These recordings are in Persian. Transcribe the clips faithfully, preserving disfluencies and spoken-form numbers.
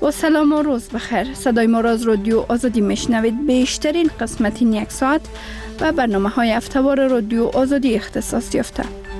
با سلام و روز بخیر. صدای ما را از رادیو آزادی میشنوید. بیشترین قسمت این یک ساعت و برنامه های هفته‌وار رادیو آزادی اختصاص یافته.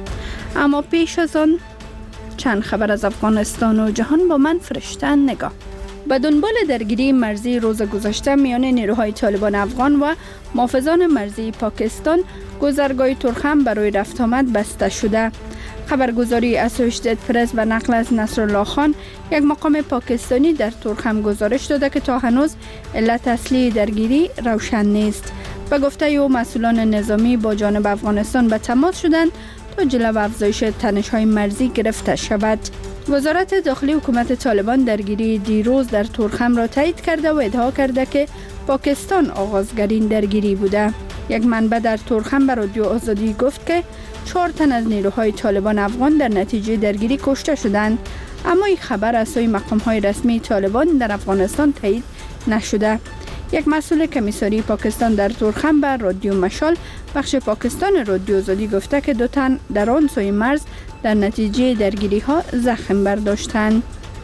اما پیش از آن چند خبر از افغانستان و جهان با من فرشته نگاه. به دنبال درگیری مرزی روز گذشته میان نیروهای طالبان افغان و محافظان مرزی پاکستان، گذرگاه ترخم برای رفت آمد بسته شده. خبرگزاری اسوشیتد پرس و نقل از نصرالله خان، یک مقام پاکستانی، در ترخم گزارش داده که تا هنوز علت اصلی درگیری روشن نیست. به گفته او مسئولان نظامی با جانب افغانستان به تماس شدند تا جلو افزایش تنش‌های مرزی گرفته شود. وزارت داخلی حکومت طالبان درگیری دیروز در ترخم را تایید کرده و ادعا کرده که پاکستان آغازگرین درگیری بوده. یک منبع در ترخم به رادیو آزادی گفت که چهار تن از نیروهای طالبان افغان در نتیجه درگیری کشته شدند، اما این خبر از سوی مقام‌های رسمی طالبان در افغانستان تایید نشده. یک مسئول کمیساری پاکستان در ترخم به رادیو مشال بخش پاکستان رادیو آزادی گفته که دو تن در آن سوی مرز در نتیجه درگیری ها زخم برداشتند.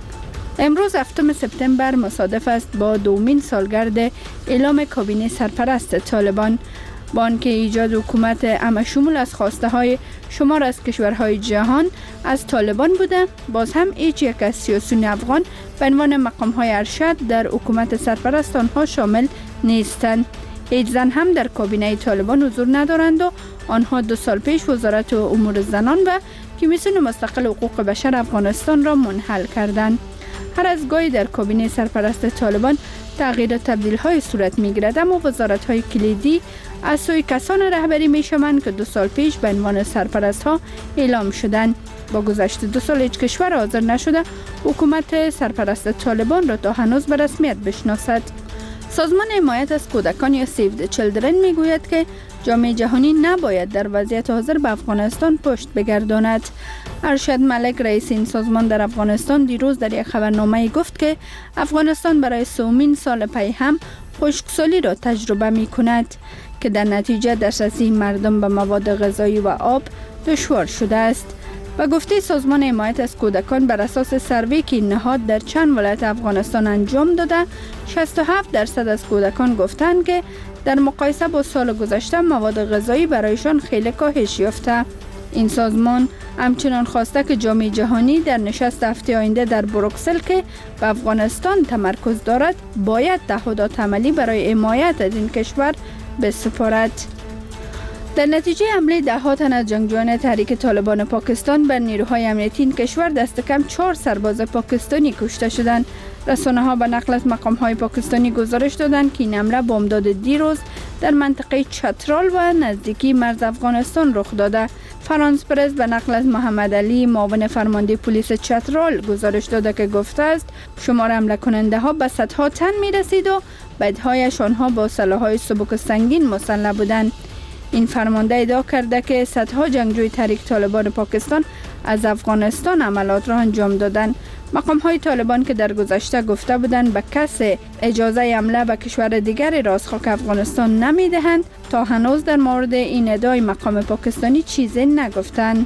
امروز هفتم سپتامبر مصادف است با دومین سالگرد اعلام کابینه سرپرست طالبان. با آنکه ایجاد حکومت همشمول از خواسته های شمار از کشورهای جهان از طالبان بوده، باز هم هیچ یک از سیاسیون افغان به عنوان مقام های ارشد در حکومت سرپرست آنها شامل نیستند. هیچ زن هم در کابینه طالبان حضور ندارند و آنها دو سال پیش وزارت امور زنان و کمیسیون مستقل حقوق بشر افغانستان را منحل کردند. هر از گاهی در کابینه سرپرست طالبان تغییر و تبدیل های صورت می گیرد، اما وزارت های کلیدی از سوی کسان رهبری می شوند که دو سال پیش به عنوان سرپرست ها اعلام شدند. با گذشت دو سال هیچ کشور حاضر نشده حکومت سرپرست طالبان را تا هنوز به رسمیت بشناسد. سازمان حمایت از کودکان یا سیو د چیلدرن می گوید که جامعه جهانی نباید در وضعیت حاضر به افغانستان پشت بگرداند. ارشد ملک رئیس این سازمان در افغانستان دیروز در یک خبرنامه گفت که افغانستان برای سومین سال پی هم خشکسالی را تجربه می کند که در نتیجه دسترسی مردم به مواد غذایی و آب دشوار شده است. و گفته سازمان حمایت از کودکان بر اساس سروی که نهاد در چند ولایت افغانستان انجام داده، شصت و هفت درصد از کودکان گفتند که در مقایسه با سال گذشته مواد غذایی برایشان خیلی کاهش یافته. این سازمان همچنان خواسته که جامعه جهانی در نشست هفته آینده در بروکسل که به افغانستان تمرکز دارد باید تعهدات عملی برای حمایت از این کشور بسپارد. در نتیجه حمله ده ها تن از جنگجویان تحریک طالبان پاکستان بر نیروهای امنیتی این کشور دست کم چهار سرباز پاکستانی کشته شدند. رسانه ها به نقل از مقام های پاکستانی گزارش دادند که این حمله بامداد دیروز در منطقه چترال و نزدیکی مرز افغانستان رخ داده. فرانس پرس به نقل از محمد علی معاون فرمانده پلیس چترال گزارش داده که گفته است شمار حمله کننده ها به صدها تن می رسید و بدهایش آنها با سلاح‌های سبک و سنگین مسلح بودند. این فرمانده ادعا کرده که صدها جنگجوی تحریک طالبان پاکستان از افغانستان عملیات را انجام دادند. مقام های طالبان که در گذشته گفته بودند به کس اجازه حمله به کشور دیگری را از خاک افغانستان نمی دهند، تا هنوز در مورد این ادعای مقام پاکستانی چیزی نگفتند.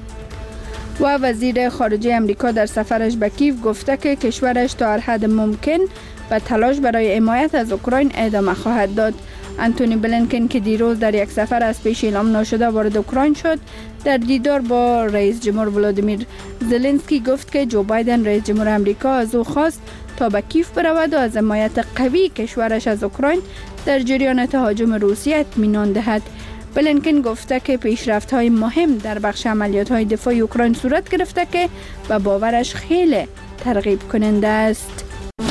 و وزیر خارجه امریکا در سفرش به کیف گفته که کشورش تا هر حد ممکن به تلاش برای حمایت از اوکراین ادامه خواهد داد. انتونی بلینکن که دیروز در یک سفر از پیش اعلام نشده وارد اوکراین شد، در دیدار با رئیس جمهور ولادیمیر زلنسکی گفت که جو بایدن رئیس جمهور امریکا از او خواست تا به کیف برود و از حمایت قوی کشورش از اوکراین در جریان تهاجم روسیه اطمینان دهد. بلینکن گفته که پیشرفت‌های مهم در بخش عملیات‌های دفاعی اوکراین صورت گرفته که به باورش خیلی ترغیب کننده است.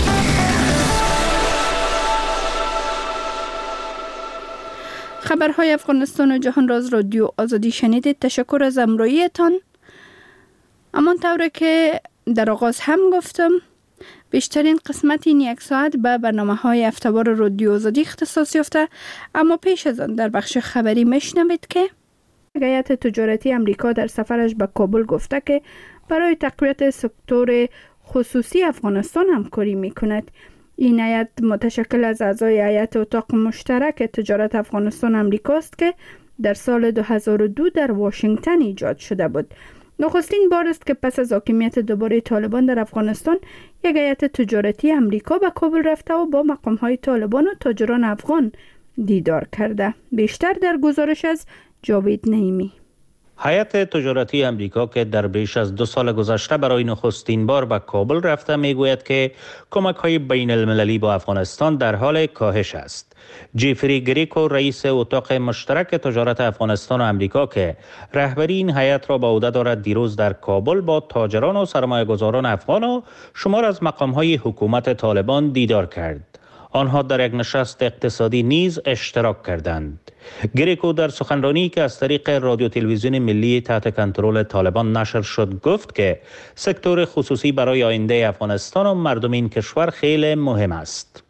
خبرهای افغانستان و جهان را از رادیو آزادی شنیدید. تشکر از همراهیتان. امان طوره که در آغاز هم گفتم بیشترین قسمت این یک ساعت به برنامه های هفته‌وار رادیو آزادی اختصاص یافته، اما پیش از آن در بخش خبری میشنوید که هیئت تجارتی امریکا در سفرش به کابل گفته که برای تقویت سکتور خصوصی افغانستان همکاری میکند. این هیئت متشکل از اعضای هیئت اتاق مشترک تجارت افغانستان امریکا است که در سال دو هزار و دو در واشنگتن ایجاد شده بود. نخستین بار است که پس از حاکمیت دوباره طالبان در افغانستان یک هیئت تجارتی امریکا به کابل رفته و با مقام‌های طالبان و تاجران افغان دیدار کرده. بیشتر در گزارش از جاوید نعیمی. هیئت تجارتی امریکا که در بیش از دو سال گذشته برای نخستین بار به کابل رفته میگوید که کمک‌های بین المللی با افغانستان در حال کاهش است. جیفری گریکو رئیس اتاق مشترک تجارت افغانستان و امریکا که رهبری این هیئت را به عهده دارد دیروز در کابل با تاجران و سرمایه‌گذاران افغان و شمار از مقام‌های حکومت طالبان دیدار کرد. آنها در یک نشست اقتصادی نیز اشتراک کردند. گریکو در سخنرانی که از طریق رادیو تلویزیون ملی تحت کنترل طالبان نشر شد گفت که سکتور خصوصی برای آینده افغانستان و مردم این کشور خیلی مهم است.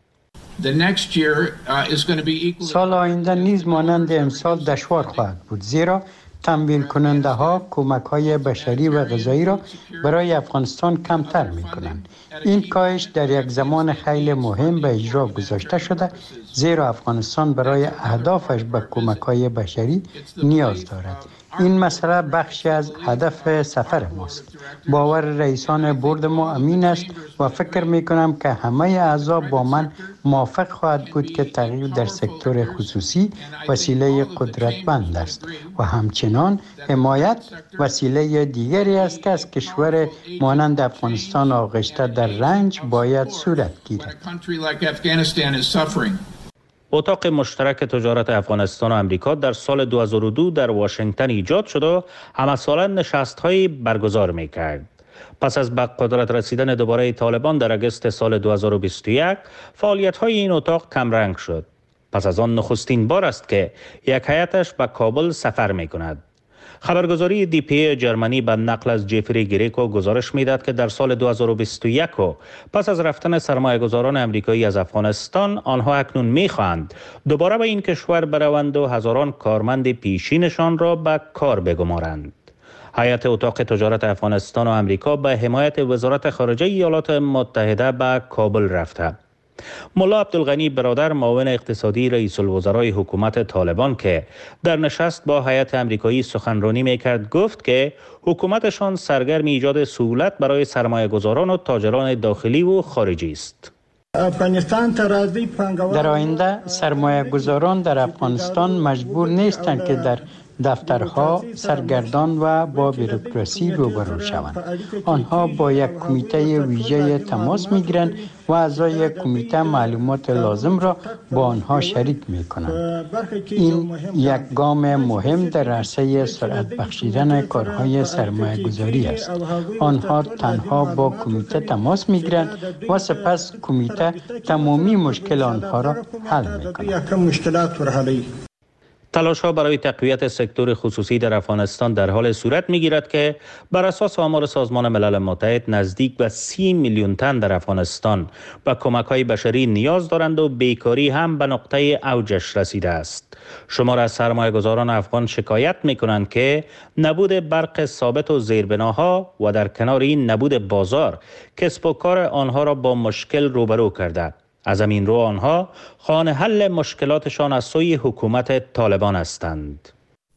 سال آینده نیز مانند امسال دشوار خواهد بود، زیرا تمویل کننده ها کمک های بشری و غذایی را برای افغانستان کمتر می کنند. این کاهش در یک زمان خیلی مهم به اجرا گذاشته شده، زیرا افغانستان برای اهدافش به کمک های بشری نیاز دارد. این مسئله بخشی از هدف سفر ماست. باور رئیسان بورد ما امین است و فکر می کنم که همه اعضا با من موافق خواهد بود که تغییر در سکتور خصوصی وسیله قدرتمند است و همچنان حمایت وسیله دیگری است که از کشور مانند افغانستان آغشته در رنج باید صورت گیرد. اتاق مشترک تجارت افغانستان و امریکا در سال دو هزار و دو در واشنگتن ایجاد شد و همه ساله نشست‌هایی برگزار می‌کرد. پس از به قدرت رسیدن دوباره طالبان در اگست سال دو هزار و بیست و یک، فعالیت‌های این اتاق کمرنگ شد. پس از آن نخستین بار است که یک هیئتش به کابل سفر می‌کند. خبرگزاری دی پی جرمنی به نقل از جیفری گریکو گزارش می‌دهد که در سال دو هزار و بیست و یک و پس از رفتن سرمایه‌گذاران آمریکایی از افغانستان، آنها اکنون می‌خواهند دوباره به این کشور بروند و هزاران کارمند پیشینشان را به کار بگمارند. هیئت اتاق تجارت افغانستان و آمریکا به حمایت وزارت خارجه ایالات متحده به کابل رفته. ملا عبدالغنی برادر معاون اقتصادی رئیس الوزرای حکومت طالبان که در نشست با هیئت آمریکایی سخنرانی میکرد گفت که حکومتشان سرگرم ایجاد سهولت برای سرمایه‌گذاران و تاجران داخلی و خارجی است. در آینده سرمایه‌گذاران در افغانستان مجبور نیستند که در دفترها سرگردان و با بوروکراسی روبرو شوند. آنها با یک کمیته ویژه تماس میگیرند و اعضای کمیته معلومات لازم را با آنها شریک میکنند. این یک گام مهم در عرصه سرعت بخشیدن کارهای سرمایه گذاری است. آنها تنها با کمیته تماس میگیرند و سپس کمیته تمامی مشکل آنها را حل میکند. تلاش ها برای تقویت سکتور خصوصی در افغانستان در حال صورت می گیرد که بر اساس آمار سازمان ملل متحد نزدیک به سی میلیون تن در افغانستان به کمک های بشری نیاز دارند و بیکاری هم به نقطه اوجش رسیده است. شمار از سرمایه‌گذاران افغان شکایت می کنند که نبود برق ثابت و زیربناها و در کنار این نبود بازار کسب و کار آنها را با مشکل روبرو کرده. از همین رو آنها خواهان حل مشکلاتشان از سوی حکومت طالبان هستند.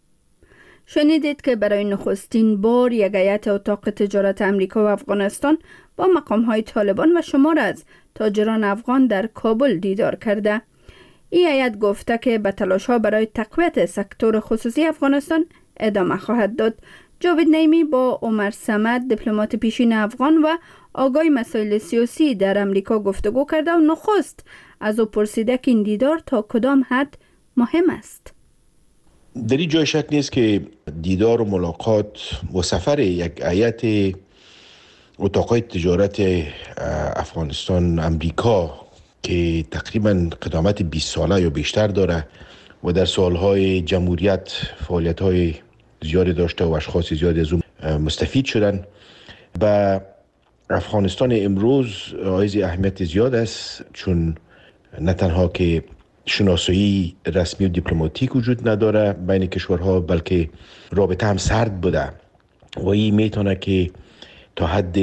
شنیدید که برای نخستین بار یک هیئت اتاق تجارت امریکا و افغانستان با مقام‌های طالبان و شمار از تاجران افغان در کابل دیدار کرده. این هیئت گفته که به تلاش‌ها برای تقویت سکتور خصوصی افغانستان ادامه خواهد داد. جاوید نعیمی با عمر صمد دیپلمات پیشین افغان و آگاه مسائل سیاسی در امریکا گفتگو کرده و نخست از او پرسیده که این دیدار تا کدام حد مهم است. در این جای شک نیست که دیدار و ملاقات و سفر یک هیئت اتاقای تجارت افغانستان امریکا که تقریبا قدامت بیست ساله یا بیشتر داره و در سالهای جمهوریت فعالیت‌های زیادی داشته و اشخاص زیادی از اون مستفید شدن، و افغانستان امروز حائز اهمیت زیاد است، چون نه تنها که شناسایی رسمی و دیپلماتیک وجود نداره بین کشورها، بلکه رابطه هم سرد بوده و این میتونه که تا حد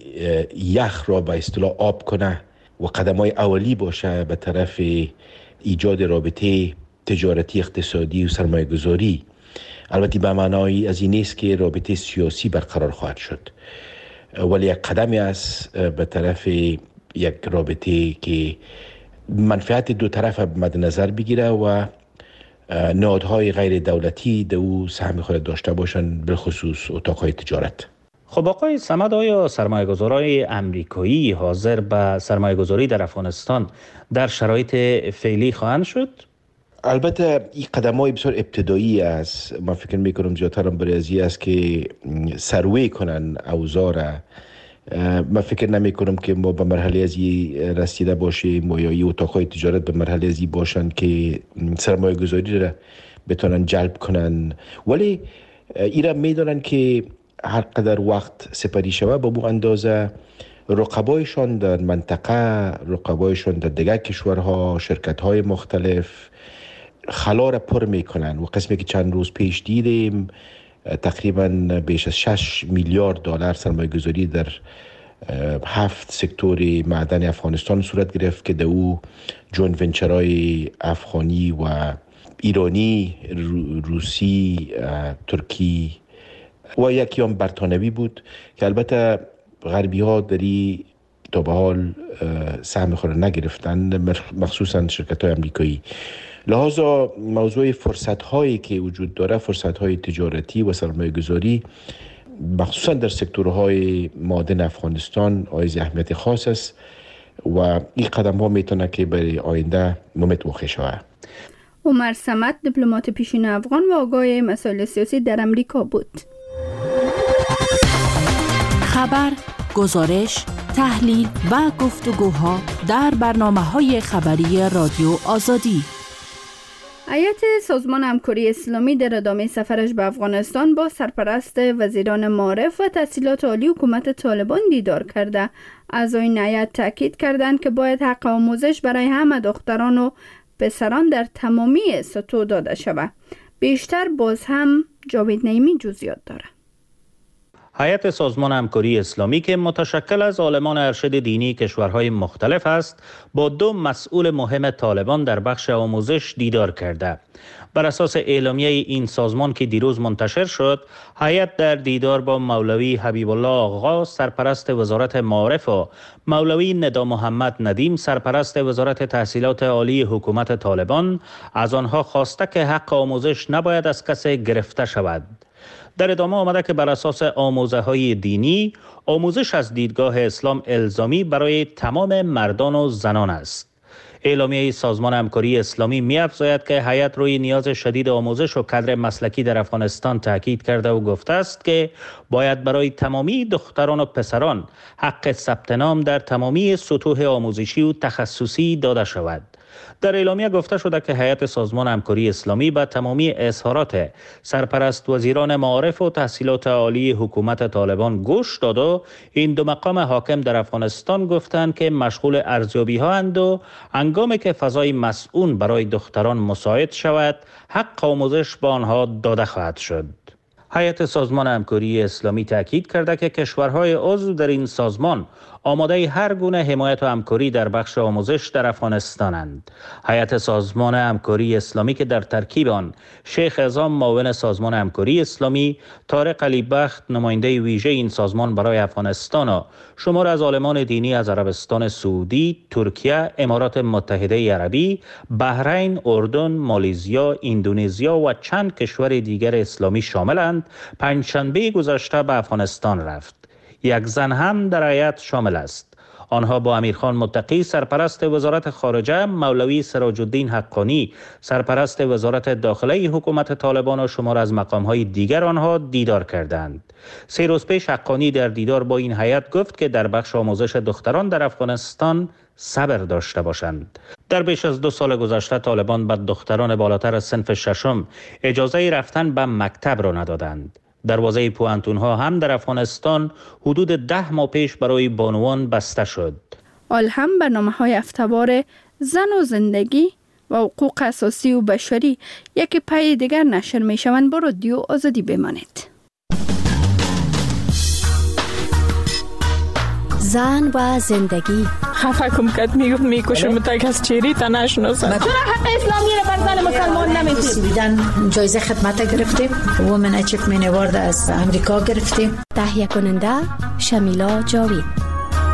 یخ را به اصطلاح آب کنه و قدمای اولی باشه به طرف ایجاد رابطه تجارتی، اقتصادی و سرمایه گذاری. البته به معنای از این نیست که رابطه سیاسی برقرار خواهد شد، ولی یک قدمی است به طرف یک رابطه که منفعت دو طرف مد نظر بگیره و نهادهای غیر دولتی در او سهم خود داشته باشند، بالخصوص اتاقهای تجارت. خب آقای صمد، آیا سرمایه‌گذارای امریکایی حاضر به سرمایه‌گذاری در افغانستان در شرایط فعلی خواهند شد؟ البته این قدم‌های بسیار ابتدایی است. من فکر می‌کنم زیادتر هم برای ازی است که سروی کنن اوضاع را. من فکر نمی‌کنم که ما به مرحله ازی رسیده باشیم و یا این اتاق‌های تجارت به مرحله ازی باشن که سرمایه‌گذاری را بتونن جلب کنن، ولی ایرا می‌دونن که هر قدر وقت سپری شود به بو اندازه رقبایشان در منطقه، رقبایشان در دیگر کشورها، شرکت‌های مختلف خلا را پر میکنن و قسمی که چند روز پیش دیدیم تقریبا بیش از شش میلیارد دلار سرمایه گذاری در هفت سکتور معدن افغانستان صورت گرفت که در او جوین ونچرهای افغانی و ایرانی، روسی، ترکی و یکی هم برطانوی بود که البته غربی ها دری تا به حال سهم خود نگرفتند، مخصوصا شرکت های امریکایی. لحاظا موضوع فرصت هایی که وجود داره، فرصت های تجارتی و سرمایه گذاری مخصوصا در سکتورهای معدن افغانستان آیز اهمیت خاص است و این قدم ها میتونه که برای آینده ممت واقع شود. عمر صمد، دیپلمات پیشین افغان و آگاه مسائل سیاسی در امریکا بود. خبر، گزارش، تحلیل و گفتگوها در برنامه‌های خبری رادیو آزادی. هیئت سازمان همکاری اسلامی در ادامه سفرش به افغانستان با سرپرست وزیران معارف و تحصیلات عالی حکومت طالبان دیدار کرده. اعضای هیئت تاکید کردند که باید حق آموزش برای همه دختران و پسران در تمامی سطوح داده شود. بیشتر باز هم جاوید نعیمی جزئیات داره. هیئت سازمان همکاری اسلامی که متشکل از عالمان ارشد دینی کشورهای مختلف است، با دو مسئول مهم طالبان در بخش آموزش دیدار کرده. بر اساس اعلامیه این سازمان که دیروز منتشر شد، هیئت در دیدار با مولوی حبیب الله آغا سرپرست وزارت معارف و مولوی ندا محمد ندیم سرپرست وزارت تحصیلات عالی حکومت طالبان از آنها خواسته که حق آموزش نباید از کسی گرفته شود. در ادامه آمده که بر اساس آموزه های دینی، آموزش از دیدگاه اسلام الزامی برای تمام مردان و زنان است. اعلامیه سازمان همکاری اسلامی می افزاید که هیئت روی نیاز شدید آموزش و کادر مسلکی در افغانستان تاکید کرده و گفته است که باید برای تمامی دختران و پسران حق ثبت نام در تمامی سطوح آموزشی و تخصصی داده شود. در اعلامیه گفته شده که هیئت سازمان همکاری اسلامی به تمامی اظهارات سرپرست وزیران معارف و تحصیلات عالی حکومت طالبان گوش داد و این دو مقام حاکم در افغانستان گفتند که مشغول ارزیابی ها اند و هنگامی که فضای مسئول برای دختران مساعد شود، حق آموزش به آنها داده خواهد شد. هیئت سازمان همکاری اسلامی تاکید کرده که کشورهای عضو در این سازمان آماده هر گونه حمایت و همکاری در بخش آموزش در افغانستانند. هیئت سازمان همکاری اسلامی که در ترکیب آن شیخ اعظام معاون سازمان همکاری اسلامی، طارق علی بخت نماینده ویژه این سازمان برای افغانستان و شمار از عالمان دینی از عربستان سعودی، ترکیه، امارات متحده عربی، بحرین، اردن، مالزیا، اندونزیا و چند کشور دیگر اسلامی شاملند، پنجشنبه گذشته به افغانستان رفت. یک زن هم در هیئت شامل است. آنها با امیرخان متقی سرپرست وزارت خارجه، مولوی سراج الدین حقانی سرپرست وزارت داخله حکومت طالبان و شمار از مقام‌های دیگر آنها دیدار کردند. سه روز پیش حقانی در دیدار با این هیئت گفت که در بخش آموزش دختران در افغانستان صبر داشته باشند. در بیش از دو سال گذشته طالبان به دختران بالاتر از صنف ششم اجازه رفتن به مکتب را ندادند. دروازه پوانتون ها هم در افغانستان حدود ده ماه پیش برای بانوان بسته شد. حال هم برنامه های هفته‌وار زن و زندگی و حقوق اساسی و بشری یک پای دیگر نشر می شوند. با رادیو آزادی بمانید. زن و زندگی، خفه کم کرد، میگفت میکشم تا کس چیری تا نشناسه. چرا حق اسلامی رو بر زن مسلمان نمیدید؟ سویدن جایزه خدمت گرفتیم، وومن اچیومنت اوارد از امریکا گرفتیم. تهیه کننده شمیلا جاوید.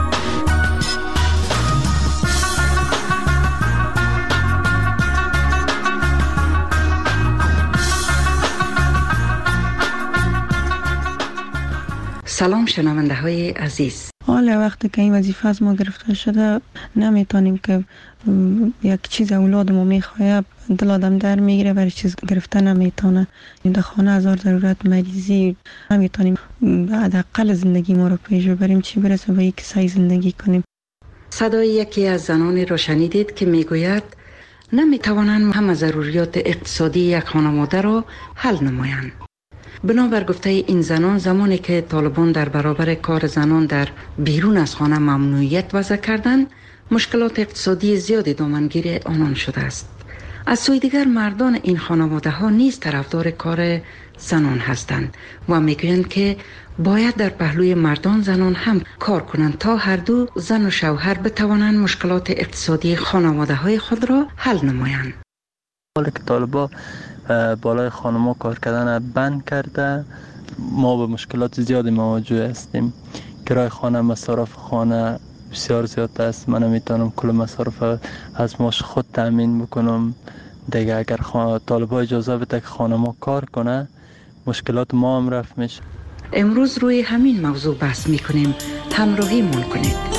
سلام شنونده های عزیز. حالا وقتی که این وظیفه از ما گرفته شده نمیتونیم که یک چیز اولاد ما میخواه دل آدم در میگیره و چیز گرفته نمیتونه. این در خانه هزار ضرورت مریضی نمیتونیم حداقل زندگی ما رو پیش ببریم، چی برسه به یک سعی زندگی کنیم. صدای یکی از زنانی رو شنیدید که میگوید نمیتوانند همه ضروریات اقتصادی یک خانواده رو حل نمایند. بنابر گفته این زنان، زمانی که طالبان در برابر کار زنان در بیرون از خانه ممنوعیت وضع کردند، مشکلات اقتصادی زیادی دامنگیر آنان شده است. از سوی دیگر مردان این خانواده ها نیز طرفدار کار زنان هستند و میگویند که باید در پهلوی مردان زنان هم کار کنند تا هر دو زن و شوهر بتوانند مشکلات اقتصادی خانواده های خود را حل نمایند. حالا که طالبان بالای خانما کار کردن بند کرده، ما به مشکلات زیادی مواجه هستیم. کرای خانه، مصارف خانه بسیار زیاد است. من نمیتونم کل مصارف از ماش خود تامین بکنم. دیگه اگر طالبان اجازه بده که خانما کار کنه، مشکلات ما هم رفع میشه. امروز روی همین موضوع بحث میکنیم، همراهی مون کنید.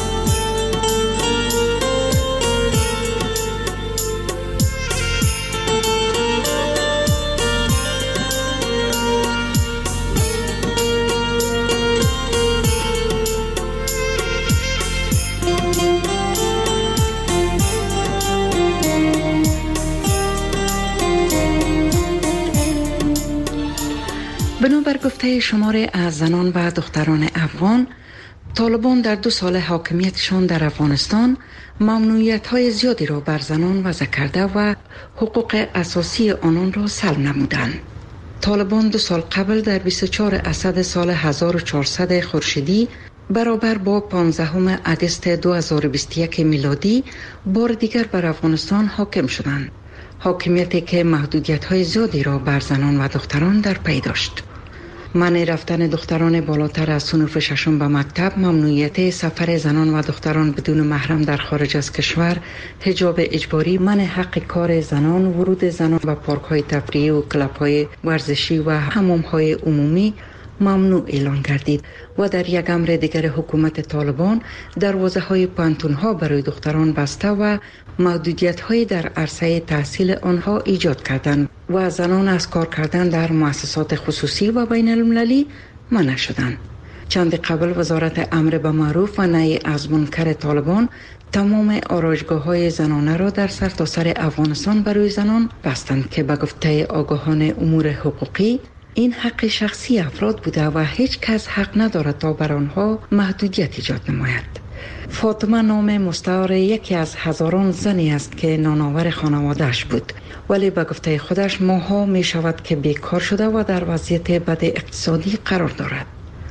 بنابر گفته شماره از زنان و دختران افغان، طالبان در دو سال حاکمیتشان در افغانستان ممنوعیت‌های زیادی را بر زنان وضع کرده و حقوق اساسی آنان را سلب نمودند. طالبان دو سال قبل در بیست و چهارم اسد سال هزار و چهارصد خورشیدی برابر با پانزدهم آگوست دو هزار و بیست و یک میلادی بار دیگر بر افغانستان حاکم شدند. حاکمیتی که محدودیت‌های زیادی را بر زنان و دختران در پی داشت. منع رفتن دختران بالاتر از صنف ششم به مکتب، ممنوعیت سفر زنان و دختران بدون محرم در خارج از کشور، حجاب اجباری، منع حق کار زنان، ورود زنان به پارک‌های تفریحی و کلب‌های ورزشی و حمام‌های عمومی ممنوع اعلان گردید و در یک امر دیگر حکومت طالبان دروازه‌های پانتون‌ها برای دختران بسته و محدودیت‌های در عرصه تحصیل آنها ایجاد کردند و زنان از کار کردن در مؤسسات خصوصی و بین المللی منع شدند. چند قبل وزارت امر به معروف و نهی از منکر طالبان تمام آرایشگاه‌های زنانه را در سرتاسر افغانستان برای زنان بستند که به گفته آگاهان امور حقوقی این حق شخصی افراد بوده و هیچ کس حق ندارد تا بر آنها محدودیت ایجاد نماید. فاطمه نام مستعار یکی از هزاران زنی است که نانآور خانواده‌اش بود، ولی به گفته خودش ماها می شود که بیکار شده و در وضعیت بد اقتصادی قرار دارد.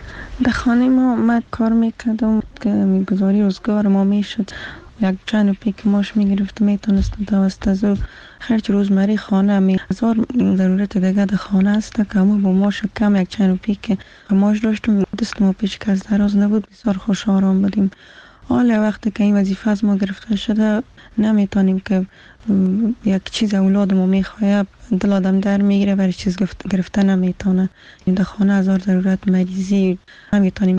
در خانه ما من کار میکردم که میگذاری روزگار ما میشد. یک چند روپی که ماش میگرفت میتونستم دوست از او خرج روزمره خانه می هزار ضرورت دیگه در خانه است که همو با ماش کم یک چند روپی که ماش داشتم دست ما پیش که از دراز نبود، بسیار خوش آرام بودیم. حالا وقتی که این وظیفه از ما گرفته شده نمیتونیم که یک چیز اولاد ما میخواه دل آدم در میگیره و چیز گرفته نمیتونه. این در خانه هزار ضرورت مریضی نمیتونیم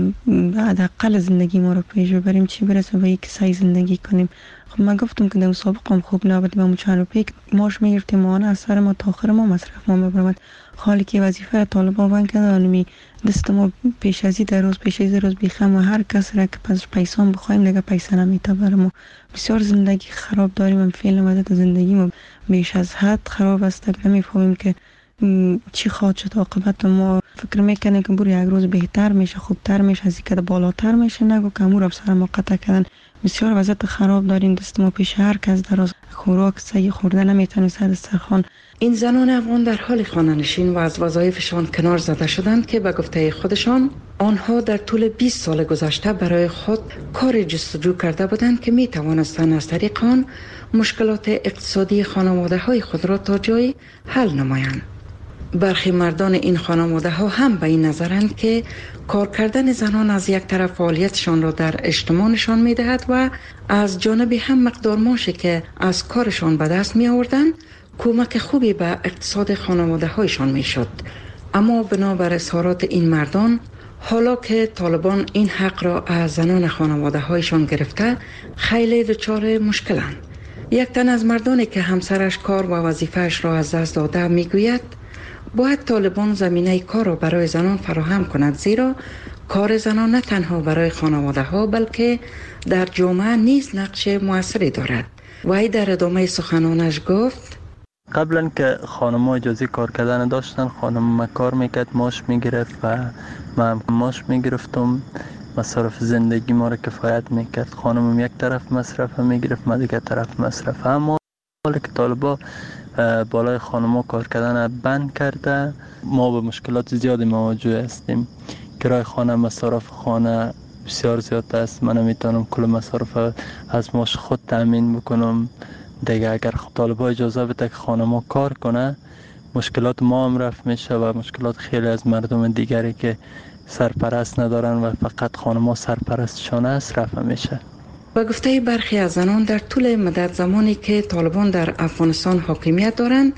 حداقل زندگی ما رو پیش ببریم، چی برسه به یک سعی زندگی کنیم. خب من گفتم که در مسابقه خوب نبودیم، همون چند روپی ماش میگرفتیم ماهانه از سر ما تا آخر ما مصرف ما میبرمد. حالی که وظیفه طالبان بند کرده آنمی دست ما پیش ازی در روز پیش ازی روز بیخم و هر کس را که پس پیسان بخوایم دیگه پیسه نمیته برم و بسیار زندگی خراب داریم. من فعلا وضعیت زندگی ما بیش از حد خراب است که نمیفهمیم که چی خواهد شد عاقبت. ما فکر میکنیم که بر یک روز بهتر میشه، خوبتر میشه، از اینکه بالاتر میشه، نگو که امور سر ما قطع کردن. بسیار وضعیت خراب داریم، دست ما پیش هر کس دراز خوراک صحیح خورده نمیتونست از دسترخوان. این زنان افغان در حال خانه‌نشین و از وظایفشان کنار زده شدند که به گفته خودشان آنها در طول بیست سال گذشته برای خود کار جستجو کرده بودند که می توانستند از طریق آن مشکلات اقتصادی خانواده‌های خود را تا جایی حل نمایند. برخی مردان این خانواده ها هم به این نظرند که کار کردن زنان از یک طرف فعالیتشان را در اجتماع نشان می دهد و از جانب هم مقدار معاشی که از کارشان به دست می آوردند کمک خوبی به اقتصاد خانواده هایشان می شد. اما بنابر اظهارات این مردان حالا که طالبان این حق را از زنان خانواده هایشان گرفته خیلی دچار مشکلند. یک تن از مردانی که همسرش کار و وظیفه‌اش را از دست داده می گوید باید طالبان زمینه کار را برای زنان فراهم کند، زیرا کار زنان نه تنها برای خانواده ها بلکه در جامعه نیز نقش موثری دارد. وی در ادامه سخنانش گفت قبلا که خانم اجازه کار کردن داشتن، خانم ما کار میکرد، ماش میگرفت و من ماش میگرفتم، مصرف زندگی ما را کفایت میکرد. خانمم یک طرف مصرف میگرفت، من دیگر طرف مصرف. اما حالا که طالبا بالای خانم‌ها کار کردن بند کرده، ما به مشکلات زیادی مواجه هستیم. کرای خانه، مصارف خانه بسیار زیاد است. من نمیتونم کل مصارف از ماش خود تامین بکنم. دیگه اگر طالبا اجازه بده که خانم‌ها کار کنه، مشکلات ما هم رفع میشه و مشکلات خیلی از مردم دیگری که سرپرست ندارن و فقط خانم‌ها سرپرستشان است رفع میشه. با گفته برخی از زنان در طول مدت زمانی که طالبان در افغانستان حاکمیت دارند،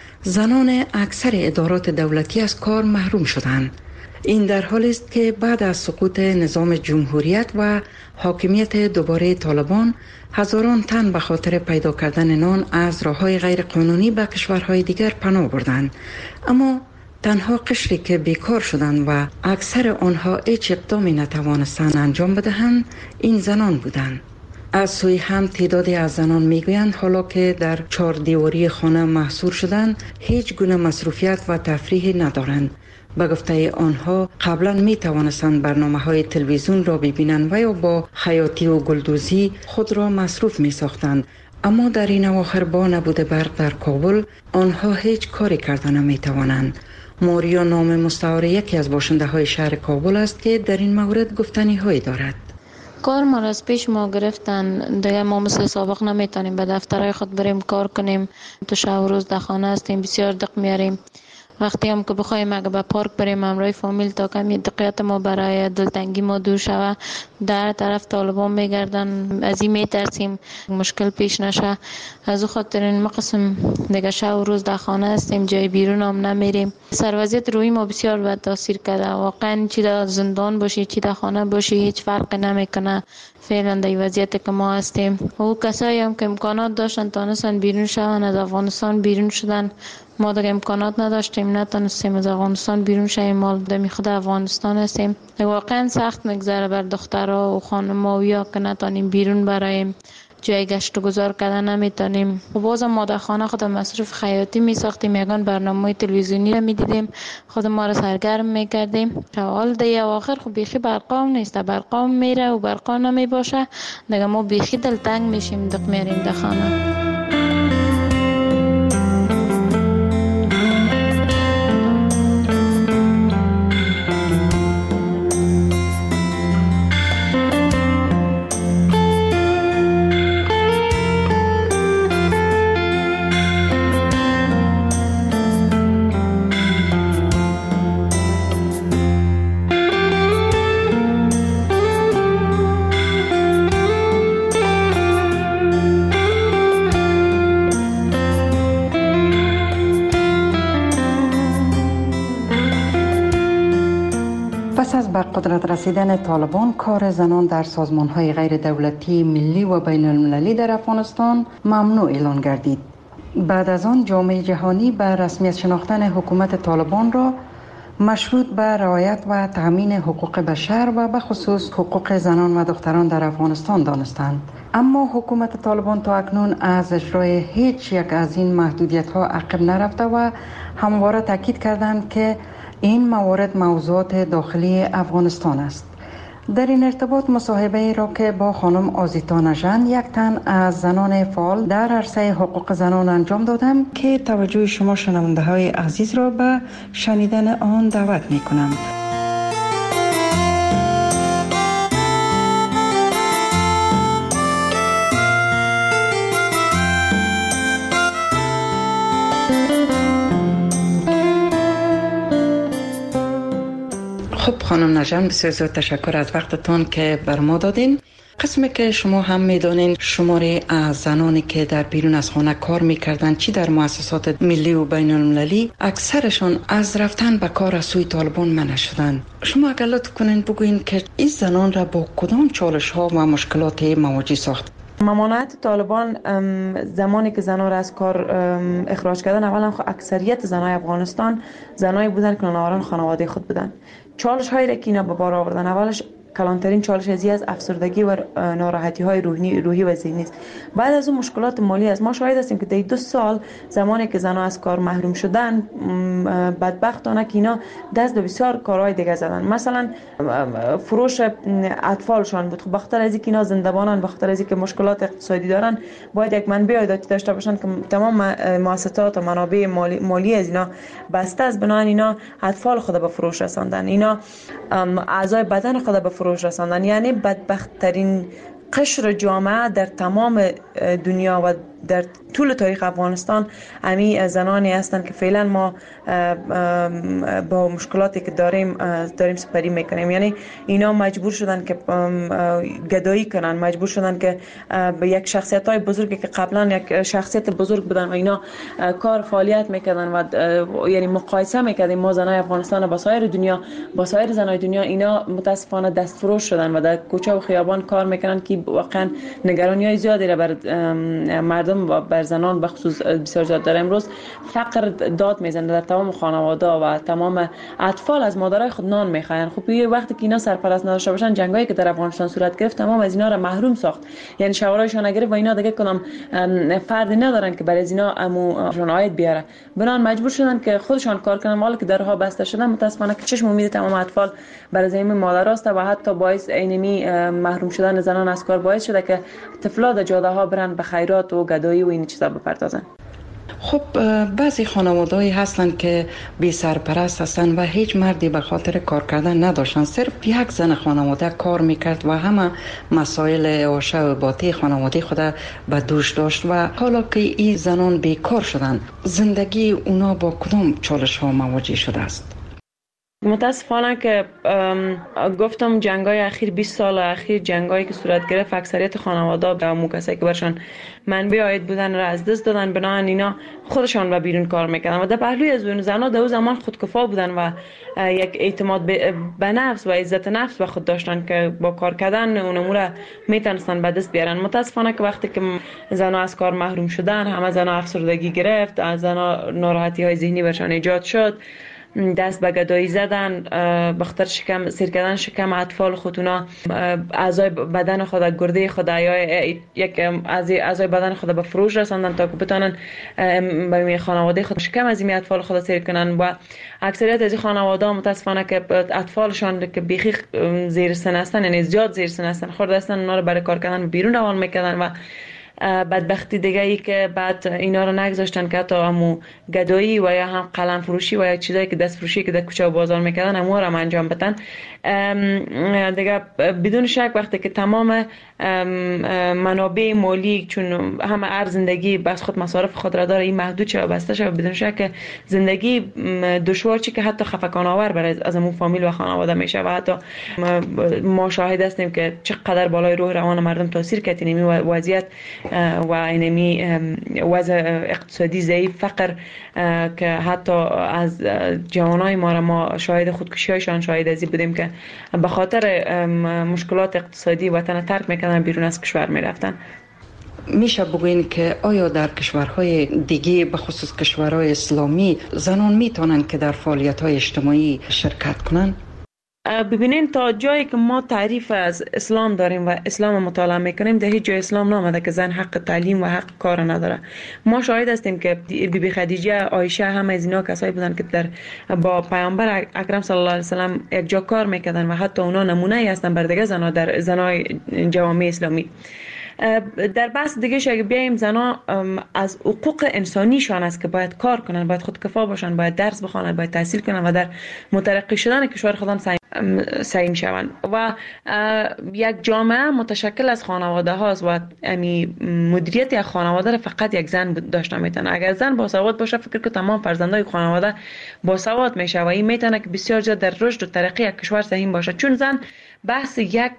زنان اکثر ادارات دولتی از کار محروم شدند. این در حالی است که بعد از سقوط نظام جمهوریت و حاکمیت دوباره طالبان، هزاران تن به خاطر پیدا کردن نان از راه‌های غیر قانونی به کشورهای دیگر پناه بردند. اما تنها قشری که بیکار شدند و اکثر آنها هیچ اقدامی نتوانستند انجام بدهند این زنان بودند. از سوی هم تعدادی از زنان میگویند حالا که در چهار دیواری خانه محصور شدند هیچ گونه مصروفیت و تفریحی ندارند. به گفته آنها قبلا می توانستند برنامه های تلویزیون را ببینند و یا با خیاطی و گلدوزی خود را مصروف می ساختند. اما در این اواخر با نبود برق در کابل آنها هیچ کاری کرده نمی توانند. ماریا نام مستعار یکی از باشنده های شهر کابل است که در این مورد گفتنی هایی دارد. کار ما را از پیش ما گرفتن، دیگه ما مثل سابق نمیتونیم به دفترهای خود بریم کار کنیم. تو شب و روز در خانه هستیم، بسیار دق میاریم. وقتی هم که بخوایم اگه به پارک بریم همراه فامیل تا کمی دقیقت ما برای دلتنگی ما دور شوه، در طرف طالبان میگردن، از این میترسیم مشکل پیش نشه. از او خاطر این مقسم دیگه شب و روز در خانه هستیم، جای بیرون هم نمیریم. سروازیت روی ما بسیار بد تاثیر کرده. واقعا چی در زندان باشی چی در خانه باشی هیچ فرق نمیکنه. فعلا در وضعیتی که ما هستیم. او کسایی هم که امکانات داشتن تانستن بیرون شدن، از افغانستان بیرون شدن. ما دیگه امکانات نداشتیم، نتونستیم از افغانستان بیرون شویم. ما در خود افغانستان هستیم. واقعا سخت میگذره بر دخترها و خانم‌ها که نتونیم بیرون برایم، جای گشت و گذار کردن نمیتونیم. و بازم ما در خانه خود مصرف خیاطی میساختیم، یگان برنامه تلویزیونی رو میدیدیم، خود ما رو سرگرم میکردیم. حال دیگه آخر خب بیخی برقام نیست، برقام میره و برقا نمیباشه، دیگه ما بیخی دلتنگ میشیم، دق میاریم در خانه. پس از به قدرت رسیدن طالبان، کار زنان در سازمان‌های غیر دولتی ملی و بین المللی در افغانستان ممنوع اعلان گردید. بعد از آن جامعه جهانی به رسمیت شناختن حکومت طالبان را مشروط به رعایت و تامین حقوق بشر و به خصوص حقوق زنان و دختران در افغانستان دانستند. اما حکومت طالبان تا اکنون از اجرای هیچ یک از این محدودیت‌ها عقب نرفته و همواره تاکید کردند که این موارد موضوعات داخلی افغانستان است. در این ارتباط مصاحبه را که با خانم آزیتا نژند یک تن از زنان فعال در عرصه حقوق زنان انجام دادم که توجه شما شنونده های عزیز را به شنیدن آن دعوت می کنم. خب خانم نژند، بسیار زیاد تشکر از وقتتون که بر ما دادین. قسمی که شما هم میدونین شماری از زنانی که در بیرون از خانه کار میکردن چی در مؤسسات ملی و بین المللی، اکثرشان از رفتن به کار از سوی طالبان منع شدن. شما اگر لطف کنین بگوین که این زنان را با کدام چالش ها و مشکلات مواجه ساخت؟ ممانعت طالبان زمانی که زنان را از کار اخراج کردن، اولا اکثریت زنای افغانستان زنایی بودن که ناآرام خانواده خود بودن. چالش هایی را که اینا به بار آوردن، اولش کلانترین چالش ازی از افسردگی و ناراحتی های روحی روحی و ذهنی است. بعد از اون مشکلات مالی است. ما شاهد هستیم که در دو سال زمانی که زنان از کار محروم شدن، بدبختانه که اینا دست به بسیار کارهای دیگه زدن. مثلا فروش اطفالشان بود. خب بخاطر از اینکه اینا زنده‌بانن، بخاطر از اینکه مشکلات اقتصادی دارن، باید یک منبع عایداتی داشته باشن که تمام مؤسسات و منابع مالی, مالی از اینا بسته است. بنابراین اینا اطفال خود به فروش رساندن، اینا اعضای بدن خود به فروش رساندن. یعنی بدبخت‌ترین قشر جامعه در تمام دنیا و در طول تاریخ افغانستان امی زنانی هستند که فعلا ما با مشکلاتی که داریم داریم سپری میکنیم. یعنی اینا مجبور شدن که گدایی کنن، مجبور شدن که به یک شخصیت های بزرگی که قبلا یک شخصیت بزرگ بودن و اینا کار فعالیت میکردن و یعنی مقایسه میکردیم ما زنای افغانستان با سایر دنیا، با سایر زنای دنیا، اینا متاسفانه دستفروش شدن و در کوچه و خیابان کار میکنن که واقعا نگرانی های زیادی را بر مردم و بر زنان به خصوص بسیار زیاد داره. امروز فقر داد میزنه در تمام خانواده و تمام اطفال از مادرای خود نان میخواین. خب یه وقتی که اینا سرپرست نداشته باشن، جنگایی که در افغانستان صورت گرفت تمام از اینا را محروم ساخت. یعنی شورایشان نگرفت و اینا دیگه کدام فردی ندارن که برای از اینا اموشون عاید بیاره. بنان مجبور شدن که خودشان کار کنن. مال که درها بسته شدن، متاسفانه که چشم امید تمام اطفال برای زمین مادراست و حتی باعث اینمی محروم شدن زنان از کار باعث شده که طفلا در جاده ها برن به خیرات و گدایی و این چیزا بپردازن. خب بعضی خانواده‌ای هستند که بی سرپرست هستند و هیچ مردی به خاطر کار کردن نداشتن، صرف یک زن خانواده کار میکرد و همه مسائل عاشه و باطی خانواده خود به دوش داشت و حالا که این زنان بیکار شدن، زندگی اونا با کدام چالش ها مواجه شده است؟ متاسفانه که گفتم جنگای اخیر بیست سال اخیر جنگایی که صورت گرفت، اکثریت خانواده به مو کسایی که برشان منبع عاید بودن را از دست دادن. بنابراین اینا خودشان به بیرون کار میکردن و در پهلوی از اون زنها در اون زمان خودکفا بودن و یک اعتماد به نفس و عزت نفس به خود داشتن که با کار کردن اون امور میتونستن به دست بیارن. متاسفانه که وقتی که زنها از کار محروم شدن، همه زنها افسردگی گرفت، از زنها ناراحتی های ذهنی برشان ایجاد شد، دست به گدایی زدن، بخاطر شکم سیر کردن شکم اطفال خودونا، اعضای بدن خود، گرده خود یا یک از اعضای بدن خود به فروش رساندن تا که بتونن به خانواده خود شکم از این اطفال خود سیر کنن. و اکثریت از این خانواده متاسفانه که اطفالشان که بیخی زیر سن هستن، یعنی زیاد زیر سن هستن، خورده هستن، اونا رو برای کار کردن بیرون روان میکردن و بدبختی دیگه ای که بعد اینا رو نگذاشتن که حتی همو گدایی و یا هم قلم فروشی و یا چیزایی که دست فروشی که در کوچه و بازار میکردن همو رو هم انجام بدن. دیگه بدون شک وقتی که تمام منابع مالی، چون همه ارز زندگی بس خود مصارف خود را داره، این محدود شد و بسته شد، بدون شک زندگی دشوار چی که حتی خفقان آور برای از همون فامیل و خانواده میشه و حتی ما شاهد هستیم که چقدر بالای روح روان مردم تاثیر کرد این وضعیت و اینمی وضع اقتصادی ضعیف، فقر که حتی از جوانای ما را ما شاهد خودکشی‌هایشان شاهد ازی بودیم که به خاطر مشکلات اقتصادی وطن ترک میکنن، بیرون از کشور میرفتن. میشه بگوین که آیا در کشورهای دیگه به خصوص کشورهای اسلامی زنان میتونن که در فعالیت‌های اجتماعی شرکت کنن؟ ببینین تا جایی که ما تعریف از اسلام داریم و اسلام مطالعه میکنیم در هیچ جای اسلام نامده که زن حق تعلیم و حق کار نداره. ما شاهد هستیم که بی بی خدیجه، عایشه، همه از اینا کسایی بودن که در با پیامبر اکرم صلی الله علیه و سلم یک جا کار میکردن و حتی اونا نمونه هستن بر دیگه زنا در زنای جوامع اسلامی. در بحث دیگه اگه بیایم، زنا از حقوق انسانیشان است که باید کار کنن، باید خودکفا باشن، باید درس بخوانن، باید تحصیل کنن و در مترقی شدن کشور خودم سعی شوند. و یک جامعه متشکل از خانواده هاست و امی مدیریت یک خانواده را فقط یک زن داشته میتونه. اگر زن باسواد باشه، فکر که تمام فرزندای خانواده باسواد میشه و این میتونه که بسیار زیاد در رشد و ترقی یک کشور سهم باشه. چون زن بحث یک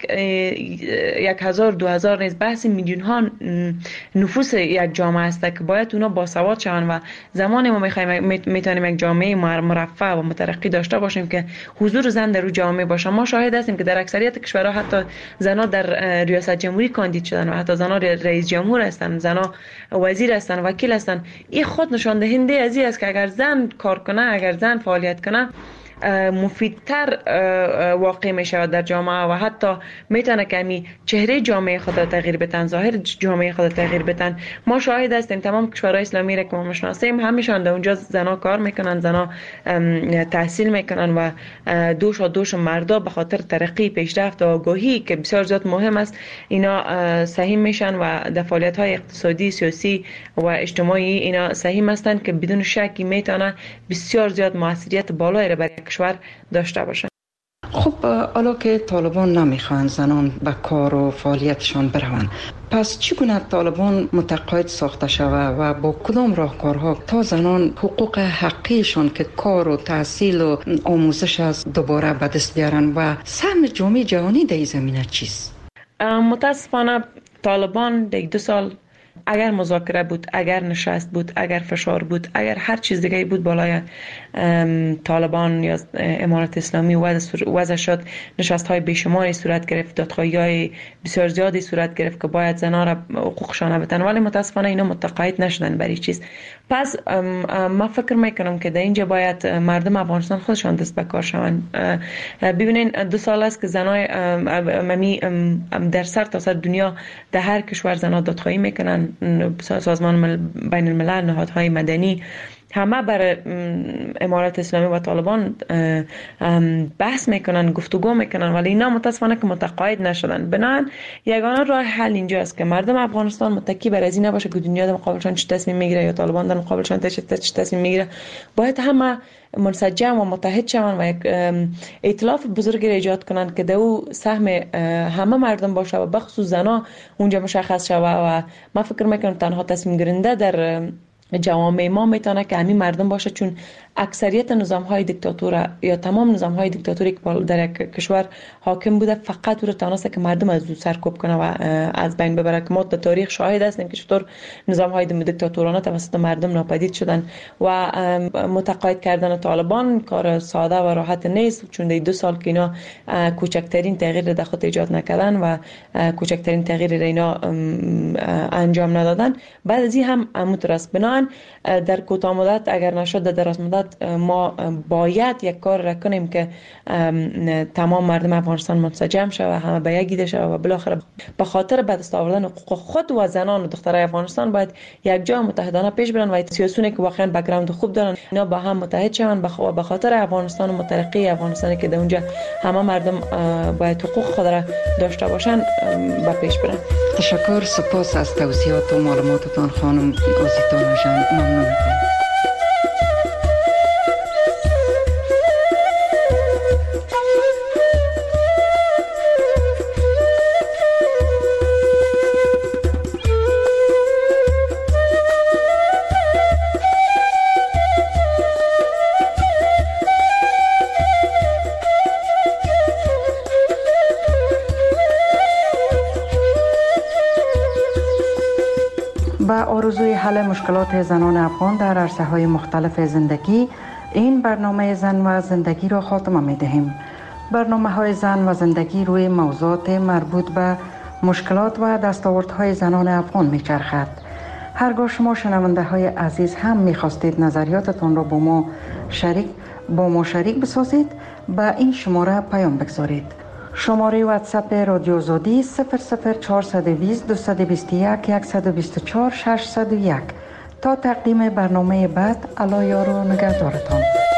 یک هزار دو هزار نیست، بحث میلیون ها نفوس یک جامعه است که باید اونا باسواد شوند و زمانی ما میخوایم میتونیم یک جامعه مرفه و مترقی داشته باشیم که حضور زن در جامعه باشه. ما شاهد هستیم که در اکثریت کشورها حتی زنها در ریاست جمهوری کاندید شدن و حتی زنها رئیس جمهور هستند، زنها وزیر هستند، وکیل هستند. این خود نشان دهنده از این است که اگر زن کار کنه، اگر زن فعالیت کنه، مفیدتر واقع می شود در جامعه و حتی میتونه که می چهره جامعه خود را تغییر بدن، ظاهر جامعه خود را تغییر بدن. ما شاهد هستیم تمام کشورهای اسلامی را که ما میشناسیم همیشان در اونجا زنا کار میکنن، زنا تحصیل میکنن و دوش و دوش مردا به خاطر ترقی، پیشرفت و آگاهی که بسیار زیاد مهم است اینا سهم میشن و در فعالیت های اقتصادی، سیاسی و اجتماعی اینا سهم هستند که بدون شکی میتونه بسیار زیاد موثریت بالایی را برای کشور داشته باشه. خب حالا که طالبان نمیخوان زنان به کار و فعالیتشان بروند، پس چگونه طالبان متقاعد ساخته شود و با کدام راهکارها تا زنان حقوق حقیشان که کار و تحصیل و آموزش از دوباره به دست بیارن و سهم جامعه جهانی در این زمینه چیست؟ متاسفانه طالبان در دو سال اگر مذاکره بود، اگر نشست بود، اگر فشار بود، اگر هر چیز دیگه بود بالای طالبان یا امارت اسلامی وضع شد، نشست های بیشماری صورت گرفت، دادخواهی های بسیار زیادی صورت گرفت که باید زنها را حقوقشان بدن، ولی متاسفانه اینا متقاعد نشدن برای چیز. پس ما فکر میکنم که در اینجا باید مردم افغانستان خودشان دست به کار شوند. ببینین دو سال است که زنای در سر تا سر دنیا در هر کشور زنها دادخواهی میکنن، سازمان بین الملل، نهادهای مدنی همه بر امارت اسلامی و طالبان بحث میکنن، گفتگو میکنن، ولی اینا متاسفانه که متقاعد نشدن. بنابراین یگانه راه حل اینجا است که مردم افغانستان متکی بر از این نباشه که دنیا در مقابلشان چه تصمیم میگیره یا طالبان در مقابلشان چه تصمیم میگیره. باید همه منسجم و متحد شوند و یک ائتلاف بزرگی را ایجاد کنند که در او سهم همه مردم باشه و بخصوص زنها اونجا مشخص شود و ما فکر میکنم تنها تصمیم گیرنده در جوامع ما میتونه که همین مردم باشه، چون اکثریت نظام های دیکتاتور یا تمام نظام های دیکتاتوری که در یک کشور حاکم بوده فقط او را توانسته که مردم از او سرکوب کنه و از بین ببره. که ما در تاریخ شاهد هستیم که چطور نظام های دیکتاتورانه توسط مردم ناپدید شدن و متقاعد کردن طالبان کار ساده و راحت نیست، چون در دو سال که اینا کوچکترین تغییر در خود ایجاد نکردن و کوچکترین تغییر را اینا انجام ندادن. بعد از این هم مترس بنان در کوتاه مدت اگر نشد در دراز مدت ما باید یک کار را کنیم که تمام مردم افغانستان منسجم شود و همه به یک ایده شود و بالاخره به خاطر به دست آوردن حقوق خود و زنان و دخترای افغانستان باید یک جا متحدانه پیش برن و سیاسیونی که واقعا بک‌گراند خوب دارن اینا با هم متحد شوند به خاطر افغانستان و مترقی افغانستانی که در اونجا همه مردم باید حقوق خود را داشته باشن به پیش برن. تشکر، سپاس از توضیحات و معلوماتتان خانم گازیتانا جان. ممنون. آرزوی حل مشکلات زنان افغان در عرصه‌های مختلف زندگی، این برنامه زن و زندگی را خاتمه می‌دهیم. برنامه‌های زن و زندگی روی موضوعات مربوط به مشکلات و دستاوردهای زنان افغان می‌چرخد. هرگاه شما شنونده های عزیز هم می‌خواستید نظریاتتان را با ما شریک با ما شریک بسازید. به این شماره پیام بگذارید. شماره واتساپ رادیو آزادی صفر صفر چهارصد و بیست دویست و بیست و یک صد و بیست و چهار ششصد و یک. تا تقدیم برنامه بعد، الله یار و نگهدارتان.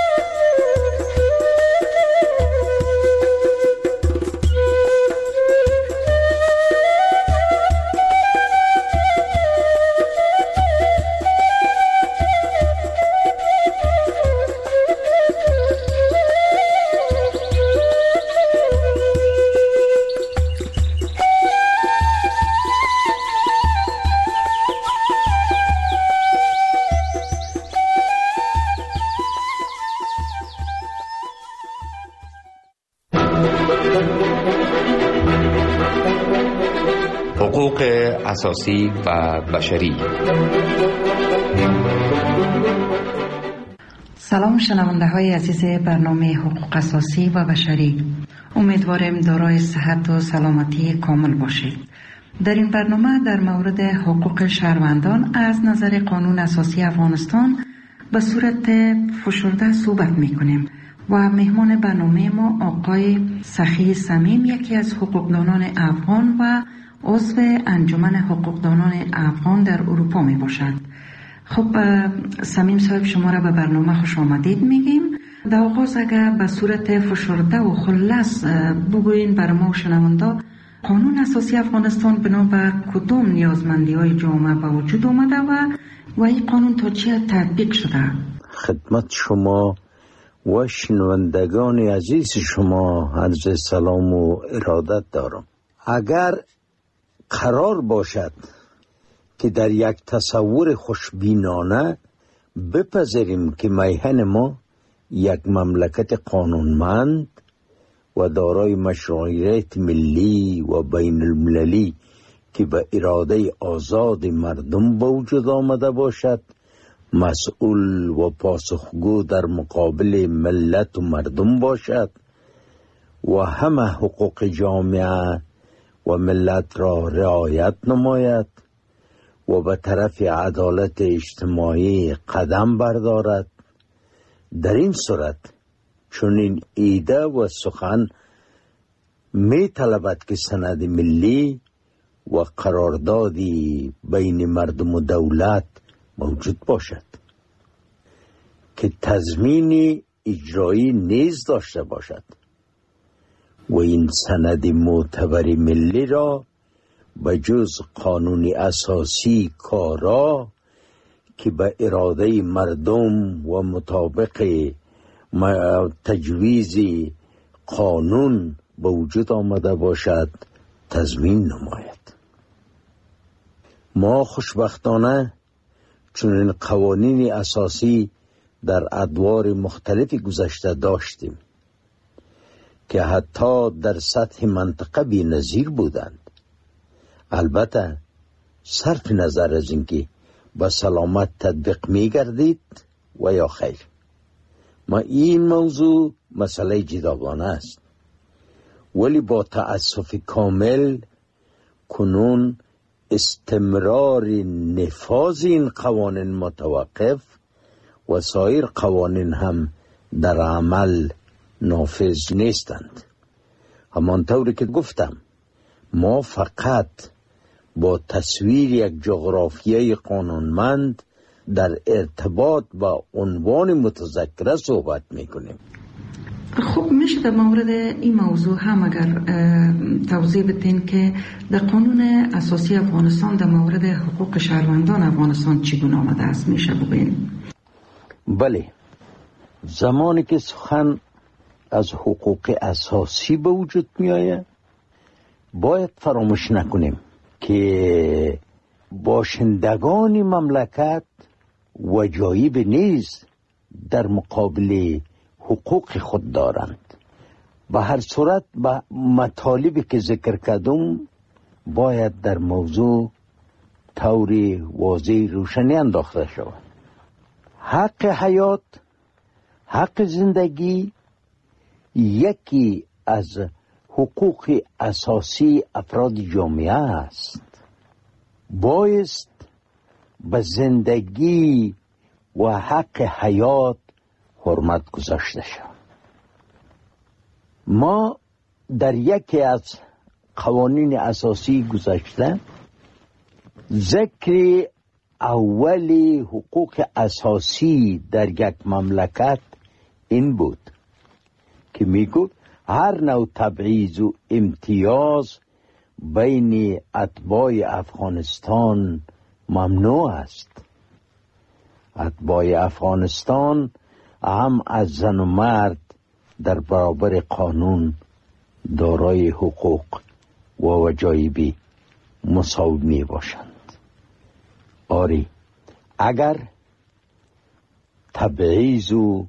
حقوق اساسی و بشری. سلام شنونده های عزیز برنامه حقوق اساسی و بشری. امیدواریم دارای صحت و سلامتی کامل باشید. در این برنامه در مورد حقوق شهروندان از نظر قانون اساسی افغانستان به صورت فشرده صحبت می کنیم و مهمان برنامه ما آقای سخی صمیم، یکی از حقوقدانان افغان و عضو انجمن حقوقدانان افغان در اروپا می باشد. خب صمیم صاحب، شما را به برنامه خوش آمدید میگیم. در آغاز اگر به صورت فشرده و خلاص بگوین بر ما شنونده، قانون اساسی افغانستان بنا بر کدام نیازمندی های جامعه به وجود آمده و و این قانون تا چه تطبیق شده؟ خدمت شما و شنوندگان عزیز شما عرض سلام و ارادت دارم. اگر قرار باشد که در یک تصور خوشبینانه بپذیریم که میهن ما یک مملکت قانونمند و دارای مشروعیت ملی و بین المللی که به اراده آزاد مردم به وجود آمده باشد، مسئول و پاسخگو در مقابل ملت و مردم باشد و همه حقوق جامعه و ملت را رعایت نماید و به طرف عدالت اجتماعی قدم بردارد، در این صورت چنین ایده و سخن می طلبد که سند ملی و قراردادی بین مردم و دولت موجود باشد که تضمین اجرایی نیز داشته باشد و این سند معتبر ملی را به جز قانون اساسی کارا که به اراده مردم و مطابق تجویز قانون به وجود آمده باشد تضمین نماید. ما خوشبختانه چنین قوانین اساسی در ادوار مختلفی گذشته داشتیم که حتی در سطح منطقه بی نظیر بودند. البته صرف نظر از اینکه با سلامت تطبیق می گردید و یا خیر. ما این موضوع مسئله جداگانه است، ولی با تأسف کامل کنون استمرار نفاذ این قوانین متوقف و سایر قوانین هم در عمل نافذ نیستند. همانطوری که گفتم، ما فقط با تصویر یک جغرافیای قانونمند در ارتباط با عنوان متذکره صحبت میکنیم. خب میشه در مورد این موضوع هم اگر توضیح بدین که در قانون اساسی افغانستان در مورد حقوق شهروندان افغانستان چگونه آمده است، میشه بگین؟ بله، زمانی که سخن از حقوق اساسی به وجود می آید باید فراموش نکنیم که باشندگان مملکت وجایب نیز در مقابل حقوق خود دارند. به هر صورت به مطالبی که ذکر کردم باید در موضوع طور واضح روشنی انداخته شود. حق حیات، حق زندگی یکی از حقوق اساسی افراد جامعه است. بایست به زندگی و حق حیات حرمت گذاشته شود. ما در یکی از قوانین اساسی گذاشته ذکر اولی حقوق اساسی در یک مملکت این بود که میگو هر نوع تبعیض و امتیاز بین اتباع افغانستان ممنوع است. اتباع افغانستان هم از زن و مرد در برابر قانون دارای حقوق و وجایب مساوی می باشند. آری اگر تبعیض و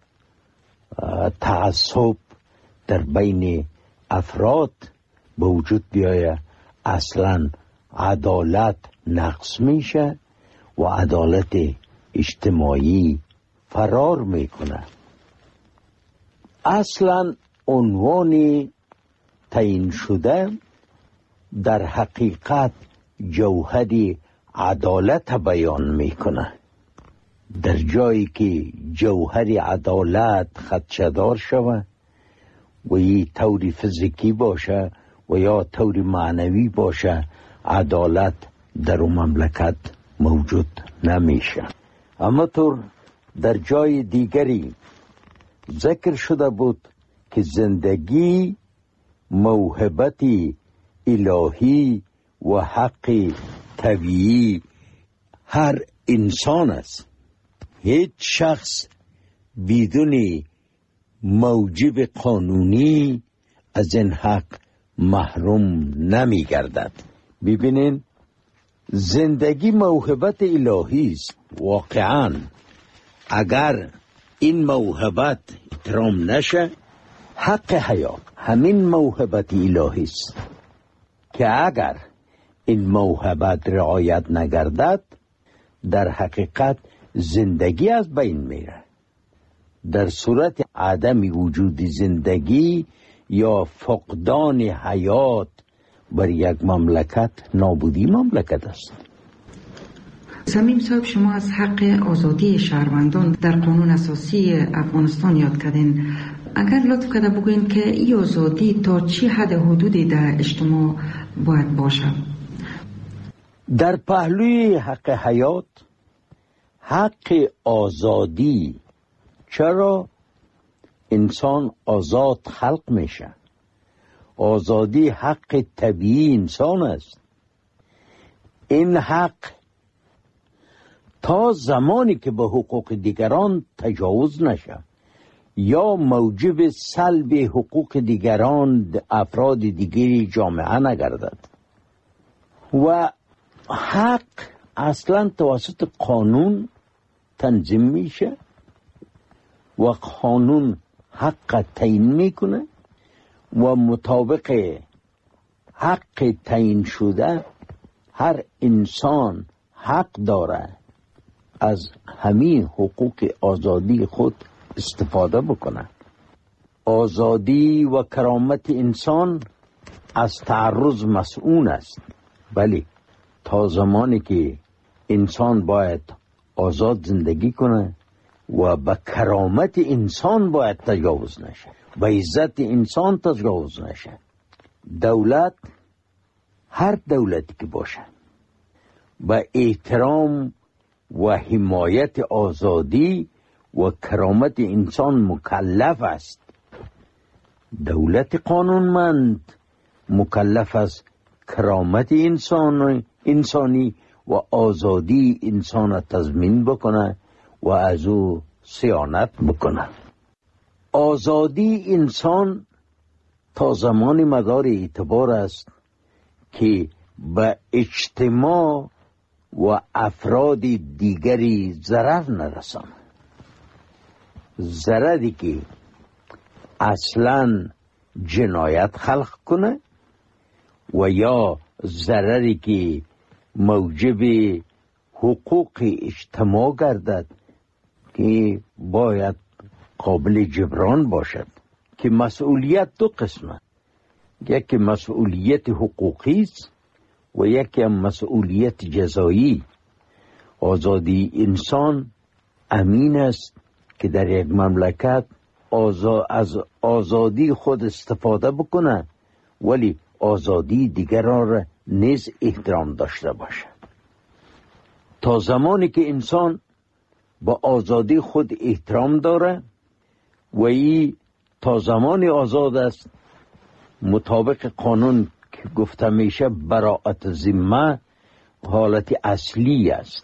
تعصب در بین افراد به وجود بیاید اصلا عدالت نقص میشه و عدالت اجتماعی فرار میکنه. اصلا عنوان تعیین شده در حقیقت جوهر عدالت بیان میکنه. در جایی که جوهر عدالت خدشه‌دار شود و یه طور فیزیکی باشه و یا طور معنوی باشه عدالت در اون مملکت موجود نمیشه. اما طور در جای دیگری ذکر شده بود که زندگی موهبتی الهی و حق طبیعی هر انسان است. هیچ شخص بدون موجب قانونی از این حق محروم نمی گردد. ببینین زندگی موهبت الهی است. واقعا اگر این موهبت احترام نشه حق حیات همین موهبت الهی است که اگر این موهبت رعایت نگردد در حقیقت زندگی از بین میره. در صورت عدم وجود زندگی یا فقدان حیات بر یک مملکت نابودی مملکت است. صمیم صاحب شما از حق آزادی شهروندان در قانون اساسی افغانستان یاد کردین. اگر لطف کرده بگوین که این آزادی تا چی حد حدودی در اجتماع باید باشه؟ در پهلوی حق حیات حق آزادی، چرا انسان آزاد خلق میشه؟ آزادی حق طبیعی انسان است. این حق تا زمانی که به حقوق دیگران تجاوز نشه یا موجب سلب حقوق دیگران افراد دیگری جامعه نگردد و حق اصلا توسط قانون تنظیم میشه و قانون حق تعیین میکنه و مطابق حق تعیین شده هر انسان حق داره از همین حقوق آزادی خود استفاده بکنه. آزادی و کرامت انسان از تعرض مسئول است. ولی تا زمانی که انسان باید آزاد زندگی کنه و به کرامت انسان باید تجاوز نشه، به عزت انسان تجاوز نشه. دولت، هر دولتی که باشه، با احترام و حمایت آزادی و کرامت انسان مکلف است. دولت قانونمند مکلف است کرامت انسان انسانی و آزادی انسان تضمین بکنه و از او صیانت بکنه. آزادی انسان تا زمان مدار اعتبار است که به اجتماع و افراد دیگری ضرر نرسانه. ضرری که اصلا جنایت خلق کنه و یا ضرری که موجب حقوق اجتماع گردد که باید قابل جبران باشد. که مسئولیت دو قسمه، یکی مسئولیت حقوقی است و یکی مسئولیت جزایی. آزادی انسان امین است که در یک مملکت آزا... از آزادی خود استفاده بکنه ولی آزادی دیگران را نیز احترام داشته باشه. تا زمانی که انسان با آزادی خود احترام داره و ای تا زمانی آزاد است مطابق قانون که گفته میشه براءت ذمه حالت اصلی است.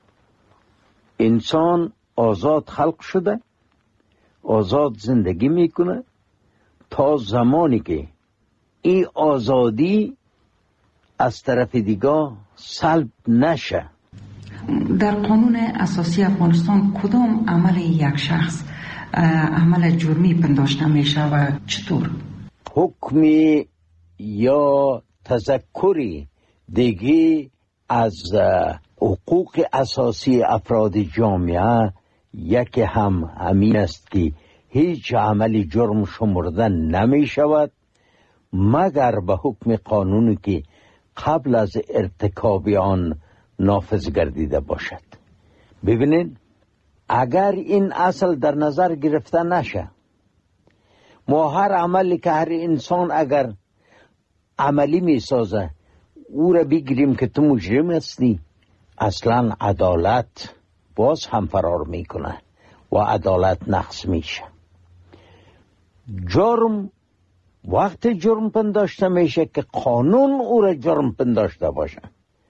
انسان آزاد خلق شده، آزاد زندگی میکنه تا زمانی که این آزادی از طرف دیگه سلب نشه. در قانون اساسی افغانستان کدام عمل یک شخص عمل جرمی پنداشته میشه و چطور؟ حکمی یا تذکری دیگه از حقوق اساسی افراد جامعه یکی هم همین است که هیچ عملی جرم شمرده نمی شود مگر به حکم قانونی که قبل از ارتکاب آن نافذ گردیده باشد. ببینید اگر این اصل در نظر گرفته نشه، ما هر عملی که هر انسان اگر عملی می سازه او را بگیریم که تو مجرم هستی، اصلا عدالت باز هم فرار میکنه و عدالت نقص میشه. جرم وقت جرم پنداشته میشه که قانون او را جرم پنداشته باشه،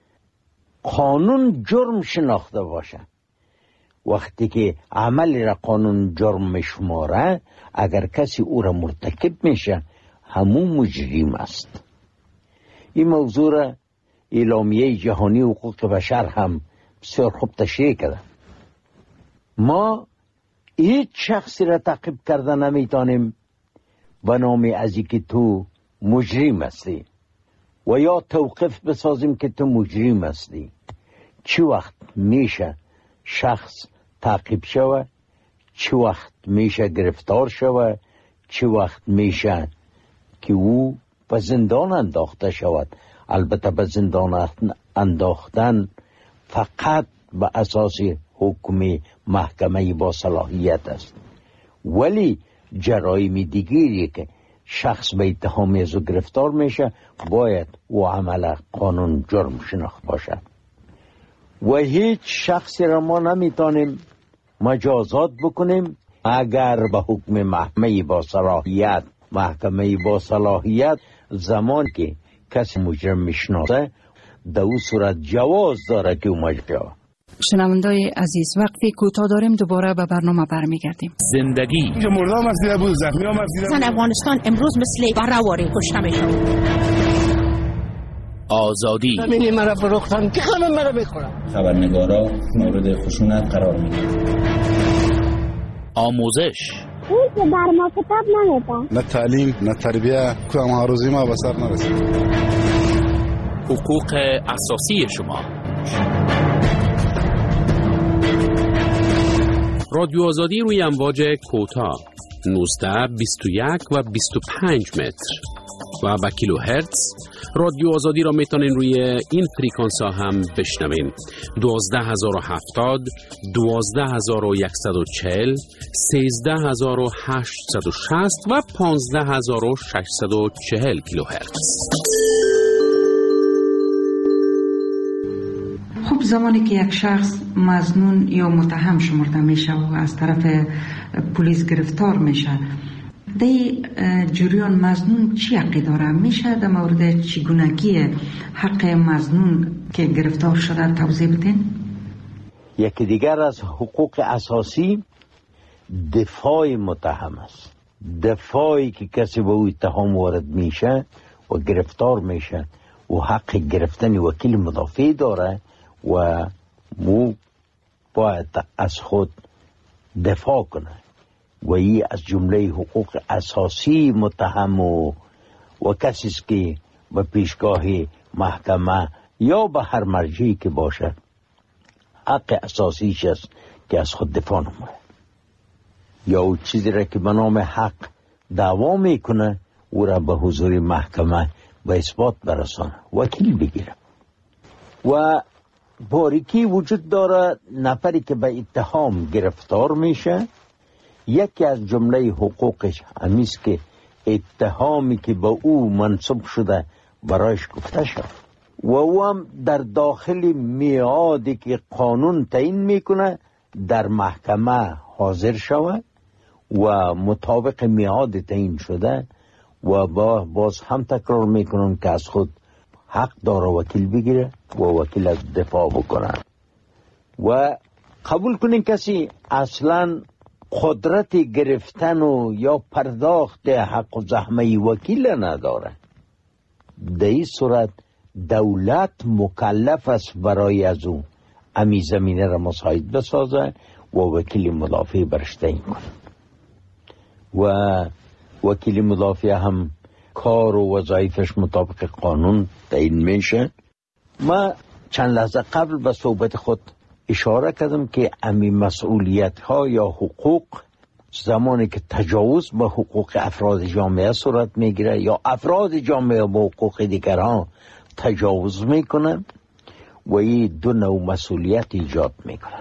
قانون جرم شناخته باشه. وقتی که عملی را قانون جرم میشماره، اگر کسی او را مرتکب میشه همون مجرم است. این موضوع را اعلامیه جهانی حقوق بشر هم بسیار خوب تشریح کرده. ما هیچ شخصی را تعقیب کرده نمیتونیم به نام از که تو مجرم هستی و یا توقف بسازیم که تو مجرم هستی. چی وقت میشه شخص تعقیب شوه، چی وقت میشه گرفتار شوه، چی وقت میشه که او به زندان انداخته شود. البته به زندان انداختن فقط به اساس حکم محکمه با صلاحیت است، ولی جرایم دیگری که شخص به اتهام از او گرفتار میشه باید او عمل قانون جرم شناخت باشد و هیچ شخصی را ما نمیتونیم مجازات بکنیم اگر به حکم محکمه با صلاحیت محکمه با صلاحیت زمان که کسی مجرم میشناسه در او صورت جواز داره که او مجرم. شنوندای عزیز وقتی کوتاه داریم دوباره به برنامه برمیگردیم. زندگی اینجا مردم مسیده بود، زخمی ها مسیده بود. زن افغانستان امروز مثل برهواری کشته میشون. آزادی زمینی مرا فروختن که خانم مرا بخورم. خبرنگارا مورد خشونت قرار میگیرن. آموزش اون که در ما کتاب نمیده. نه تعلیم نه تربیه که هم روزی ما به سر نرسید. حقوق اساسی شما. رادیو آزادی روی امواج کوتاه نوزده، بیست و یک و بیست و پنج متر و با کیلو هرتز. رادیو آزادی را میتونین روی این فریکانس ها هم بشنوین: دوازده هزار و هفتاد، دوازده هزار و صد و چهل، سیزده هزار و هشتصد و شصت و پانزده هزار و ششصد و چهل کیلو هرتز. خب زمانی که یک شخص مظنون یا متهم شمرده میشه و از طرف پلیس گرفتار میشه، دی جریان مظنون چی حقی داره؟ میشه در مورد چگونگی حق مظنون که گرفتار شده توضیح بدین؟ یکی دیگر از حقوق اساسی دفاع متهم است. دفاعی که کسی به او اتهام وارد میشه و گرفتار میشه و حق گرفتن وکیل مدافع داره و مو باید از خود دفاع کنه و این از جمله حقوق اساسی متهم و, و کسی است که به پیشگاه محکمه یا به هر مرجعی که باشه حق اساسیش است که از خود دفاع نمونه یا او چیزی را که به نام حق دعوا میکنه او را به حضور محکمه به اثبات برسانه، وکیل بگیره. و باریکی وجود داره نفری که به اتهام گرفتار میشه یکی از جمله حقوقش همیست که اتهامی که به او منصوب شده برایش گفته شد و او هم در داخل میعادی که قانون تعیین میکنه در محکمه حاضر شود و مطابق میعاد تعیین شده و با باز هم تکرار میکنن که از خود حق داره وکیل بگیره و وکیل از دفاع بکنه. و قبول کنین کسی اصلا قدرت گرفتن و یا پرداخت حق و زحمه وکیل نداره. در این صورت دولت مکلف است برای از او امی زمینه را مساعد بسازه و وکیل مدافع برش تعیین کنه و وکیل مدافع هم کار و وظایفش مطابق قانون تعیین میشه. ما چند لحظه قبل به صحبت خود اشاره کردم که امی مسئولیت ها یا حقوق زمانی که تجاوز به حقوق افراد جامعه صورت میگیره یا افراد جامعه به حقوق دیگران تجاوز میکنن و این دو نوع مسئولیت ایجاد میکنه.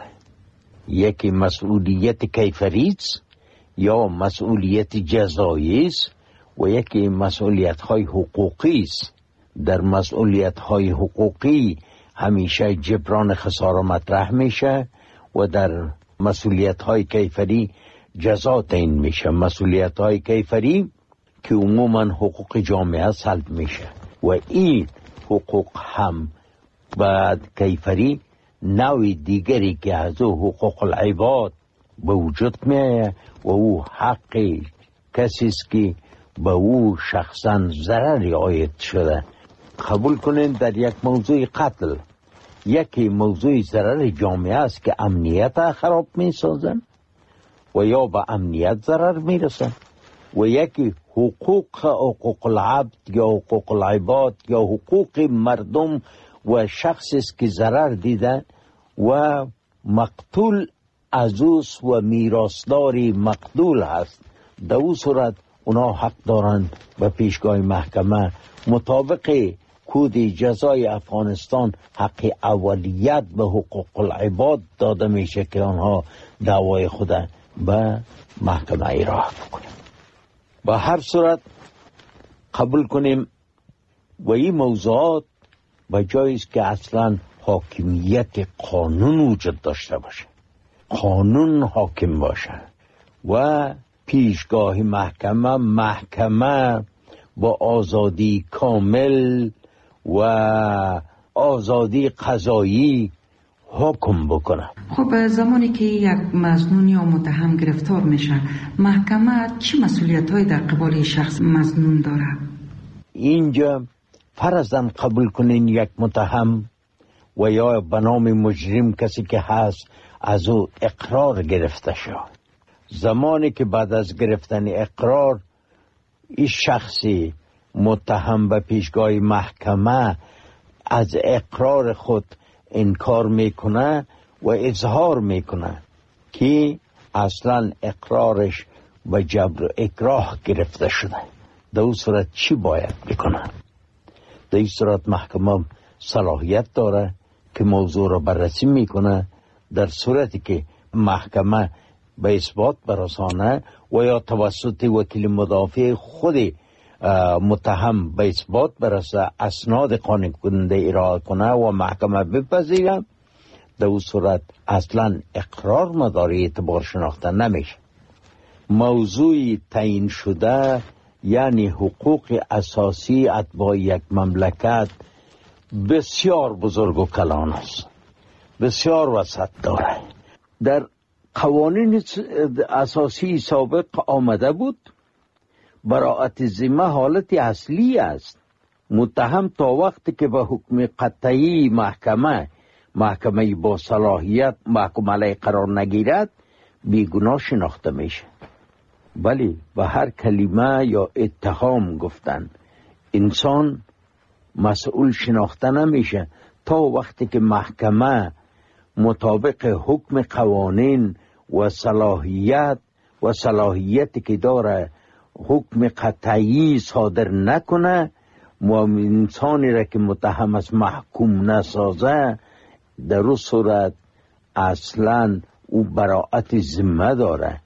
یکی مسئولیت کیفری است یا مسئولیت جزایی است و یکی مسئولیت های حقوقی است. در مسئولیت های حقوقی همیشه جبران خسارة مطرح میشه و در مسئولیت های کیفری جزا تعیین میشه. مسئولیت های کیفری که عموما حقوق جامعه سلب میشه و این حقوق هم بعد کیفری نوع دیگری که از او حقوق العباد به وجود میه و او حق کسی است که به او شخصا ضرری عاید شده. قبول کنین در یک موضوع قتل یکی موضوع ضرر جامعه است که امنیت خراب می سازن و یا به امنیت ضرر می رسن و یکی حقوق حقوق العبد یا حقوق العباد یا حقوق مردم و شخصی است که ضرر دیدن و مقتول عزوز و میراثداری مقتول هست. در او صورت اونا حق دارند به پیشگاه محکمه مطابق کود جزای افغانستان حق اولیت به حقوق العباد داده میشه که آنها دعوای خود به محکمه ایراه بکنند. به هر صورت قبول کنیم و این موضوعات به جایی است که اصلا حاکمیت قانون وجود داشته باشه، قانون حاکم باشه و پیشگاه محکمه محکمه با آزادی کامل و آزادی قضایی حکم بکنه. خب زمانی که یک مظنون یا متهم گرفتار میشه محکمه چه مسئولیت های در قبال شخص مظنون داره؟ اینجا فرضاً قبول کنین یک متهم و یا به نام مجرم کسی که هست از او اقرار گرفته شد. زمانی که بعد از گرفتن اقرار این شخصی متهم به پیشگاه محکمه از اقرار خود انکار میکنه و اظهار میکنه که اصلا اقرارش و جبر و اکراه گرفته شده. در اون صورت چی باید بکنه؟ در این صورت محکمه صلاحیت داره که موضوع را بررسی میکنه. در صورتی که محکمه به اثبات برسانه و یا توسط وکیل مدافع خود متهم به اثبات برسه اسناد قانع کننده ارائه کنه و محکمه بپذیره، در اون صورت اصلا اقرار مداری اعتبار شناخته نمیشه. موضوع تعیین شده یعنی حقوق اساسی اتباع یک مملکت بسیار بزرگ و کلان است، بسیار وسعت داره. در قوانین اساسی سابق آمده بود براءت ذمه حالت اصلی است. متهم تا وقتی که به حکم قطعی محکمه محکمه با صلاحیت محکوم علیه قرار نگیرد بیگناه شناخته میشه. ولی به هر کلمه یا اتهام گفتن انسان مسئول شناخته نمیشه تا وقتی که محکمه مطابق حکم قوانین و صلاحیت و صلاحیتی که داره حکم قطعی صادر نکنه و انسانی را که متهم است محکوم نسازه، در اون صورت اصلا او براءت ذمه داره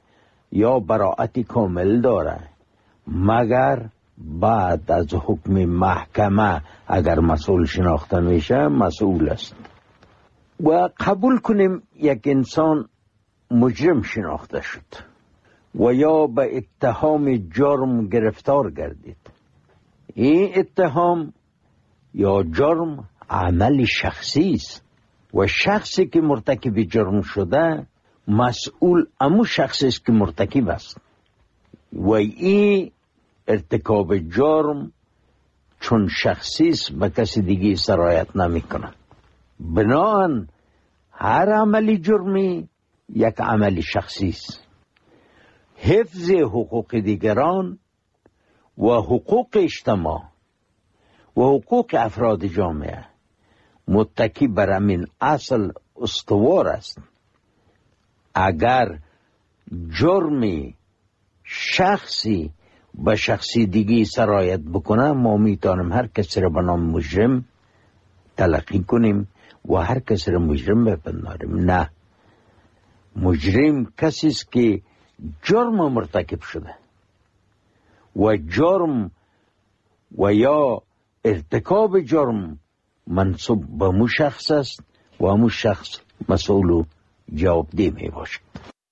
یا براعت کامل داره، مگر بعد از حکم محکمه اگر مسئول شناخته میشه مسئول است. و قبول کنیم یک انسان مجرم شناخته شد و یا به اتهام جرم گرفتار گردید. این اتهام یا جرم عمل شخصی است و شخصی که مرتکب جرم شده مسئول امو شخصی است که مرتکب است و این ارتکاب جرم چون شخصی است به کسی دیگه سرایت نمی کنه. بنابراین هر عملی جرمی یک عمل شخصی است. حفظ حقوق دیگران و حقوق اجتماع و حقوق افراد جامعه متکی بر همین اصل استوار است. اگر جرمی شخصی به شخصی دیگی سرایت بکنه ما میتونیم هر کسی را به نام مجرم تلقی کنیم و هر کسی را مجرم بپنداریم. نه، مجرم کسی است که جرم مرتکب شده و جرم و یا ارتکاب جرم منصوب به مو شخص است و مو شخص مسئول و جوابدeh می باشد.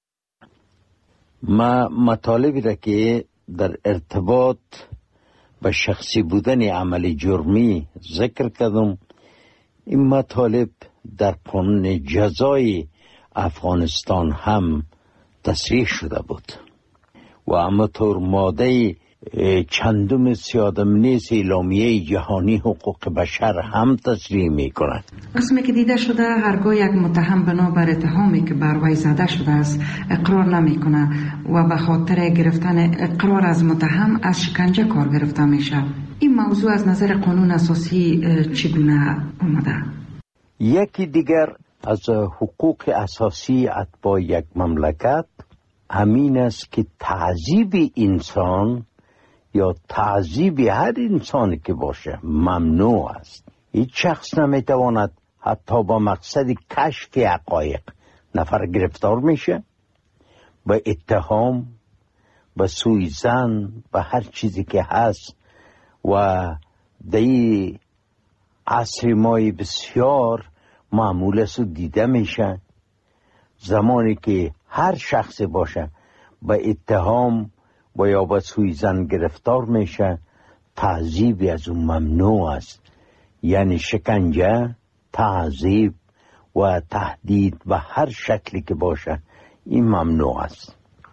ما مطالبی را که در ارتباط به شخصی بودن عمل جرمی ذکر کردم، این مطالب در قانون جزای افغانستان هم تصریح شده بود و همانطور ماده چندم سیادم نیز اعلامیه جهانی حقوق بشر هم تصریح می کند. قسمی که دیده شده هرگاه یک متهم بنا بر اتهامی که بر وی زده شده است اقرار نمی کنه و به خاطر گرفتن اقرار از متهم از شکنجه کار گرفته میشه. این موضوع از نظر قانون اساسی چگونه آمده؟ یکی دیگر از حقوق اساسی اتباع یک مملکت همین است که تعذیب انسان یا تعذیب هر انسانی که باشه ممنوع است. هیچ شخص نمیتواند حتی با مقصد کشف حقایق نفر گرفتار میشه، به اتهام، به سوءظن، به هر چیزی که هست و دی عصر مای بسیار معمول است و دیده میشه. زمانی که هر شخص باشه به اتهام و یا به سوءظن گرفتار میشه تعذیب از اون ممنوع است. یعنی شکنجه، تعذیب و تهدید و هر شکلی که باشه این ممنوع است.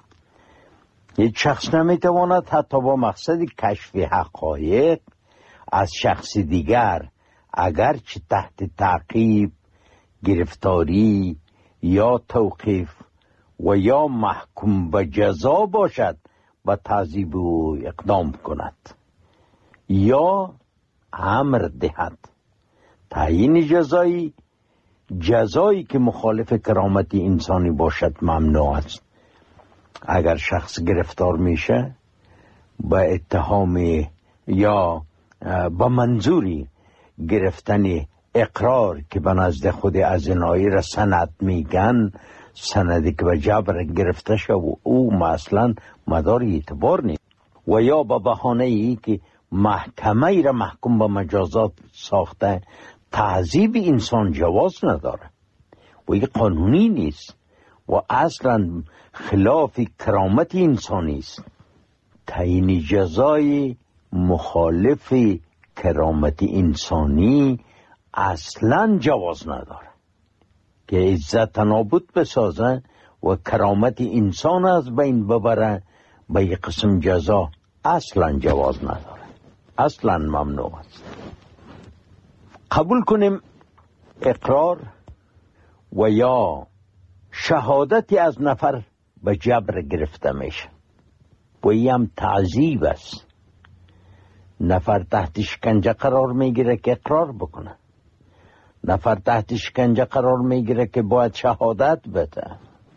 یک شخص نمیتواند حتی با مقصد کشف حقایق از شخص دیگر اگرچه تحت تعقیب، گرفتاری یا توقیف و یا محکوم به جزا باشد و تعذیب و اقدام کند یا امر دهد. تعیین جزایی جزایی که مخالف کرامت انسانی باشد ممنوع است. اگر شخص گرفتار میشه به اتهام یا با منظوری گرفتن اقرار که به نزد خود ازنایی را سند میگن، سندی که به جبر گرفته شد و او مثلا مدار اعتبار نیست، و یا با بهانه ای که محکمه ای را محکوم به مجازات ساخته تعذیب انسان جواز نداره و این قانونی نیست و اصلا خلاف کرامت انسانی است. تعیین جزای مخالف کرامت انسانی اصلا جواز نداره که عزت نابود بسازه و کرامت انسان از بین ببره. به یک قسم جزا اصلا جواز نداره، اصلا ممنوع است. قبول کنیم اقرار و یا شهادتی از نفر به جبر گرفته میشه و این هم تعذیب است. نفر تحت شکنجه قرار میگیره که اقرار بکنه، نفر تحت شکنجه قرار میگیره که باید شهادت بده.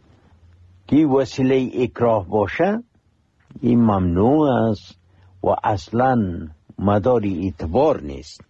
کی وسیله اکراه باشه این ممنوع است و اصلا مداری اعتبار نیست.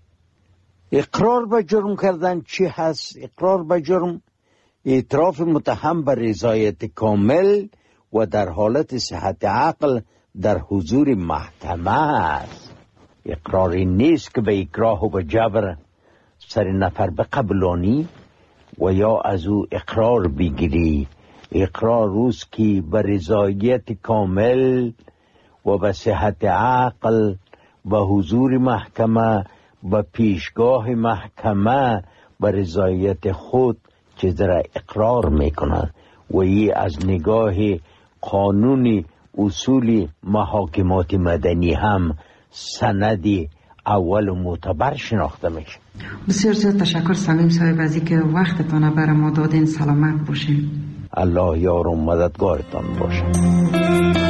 اقرار به جرم کردن چی هست؟ اقرار به جرم اعتراف متهم به رضایت کامل و در حالت صحت عقل در حضور محکمه است. اقراری نیست که به اکراه و به جبر سر نفر بقبلانی و یا از او اقرار بگیری. اقرار روز که به رضایت کامل و به صحت عقل و حضور محکمه و پیشگاه محکمه به رضایت خود چیز را اقرار میکنند و ای از نگاه قانون اصول محاکمات مدنی هم سندی اول و معتبر شناخته میشه. بسیار زیاد تشکر سلیم صاحب از اینکه وقتتان برای ما دادین. سلامت باشین. الله یار و مددگارتان باشه.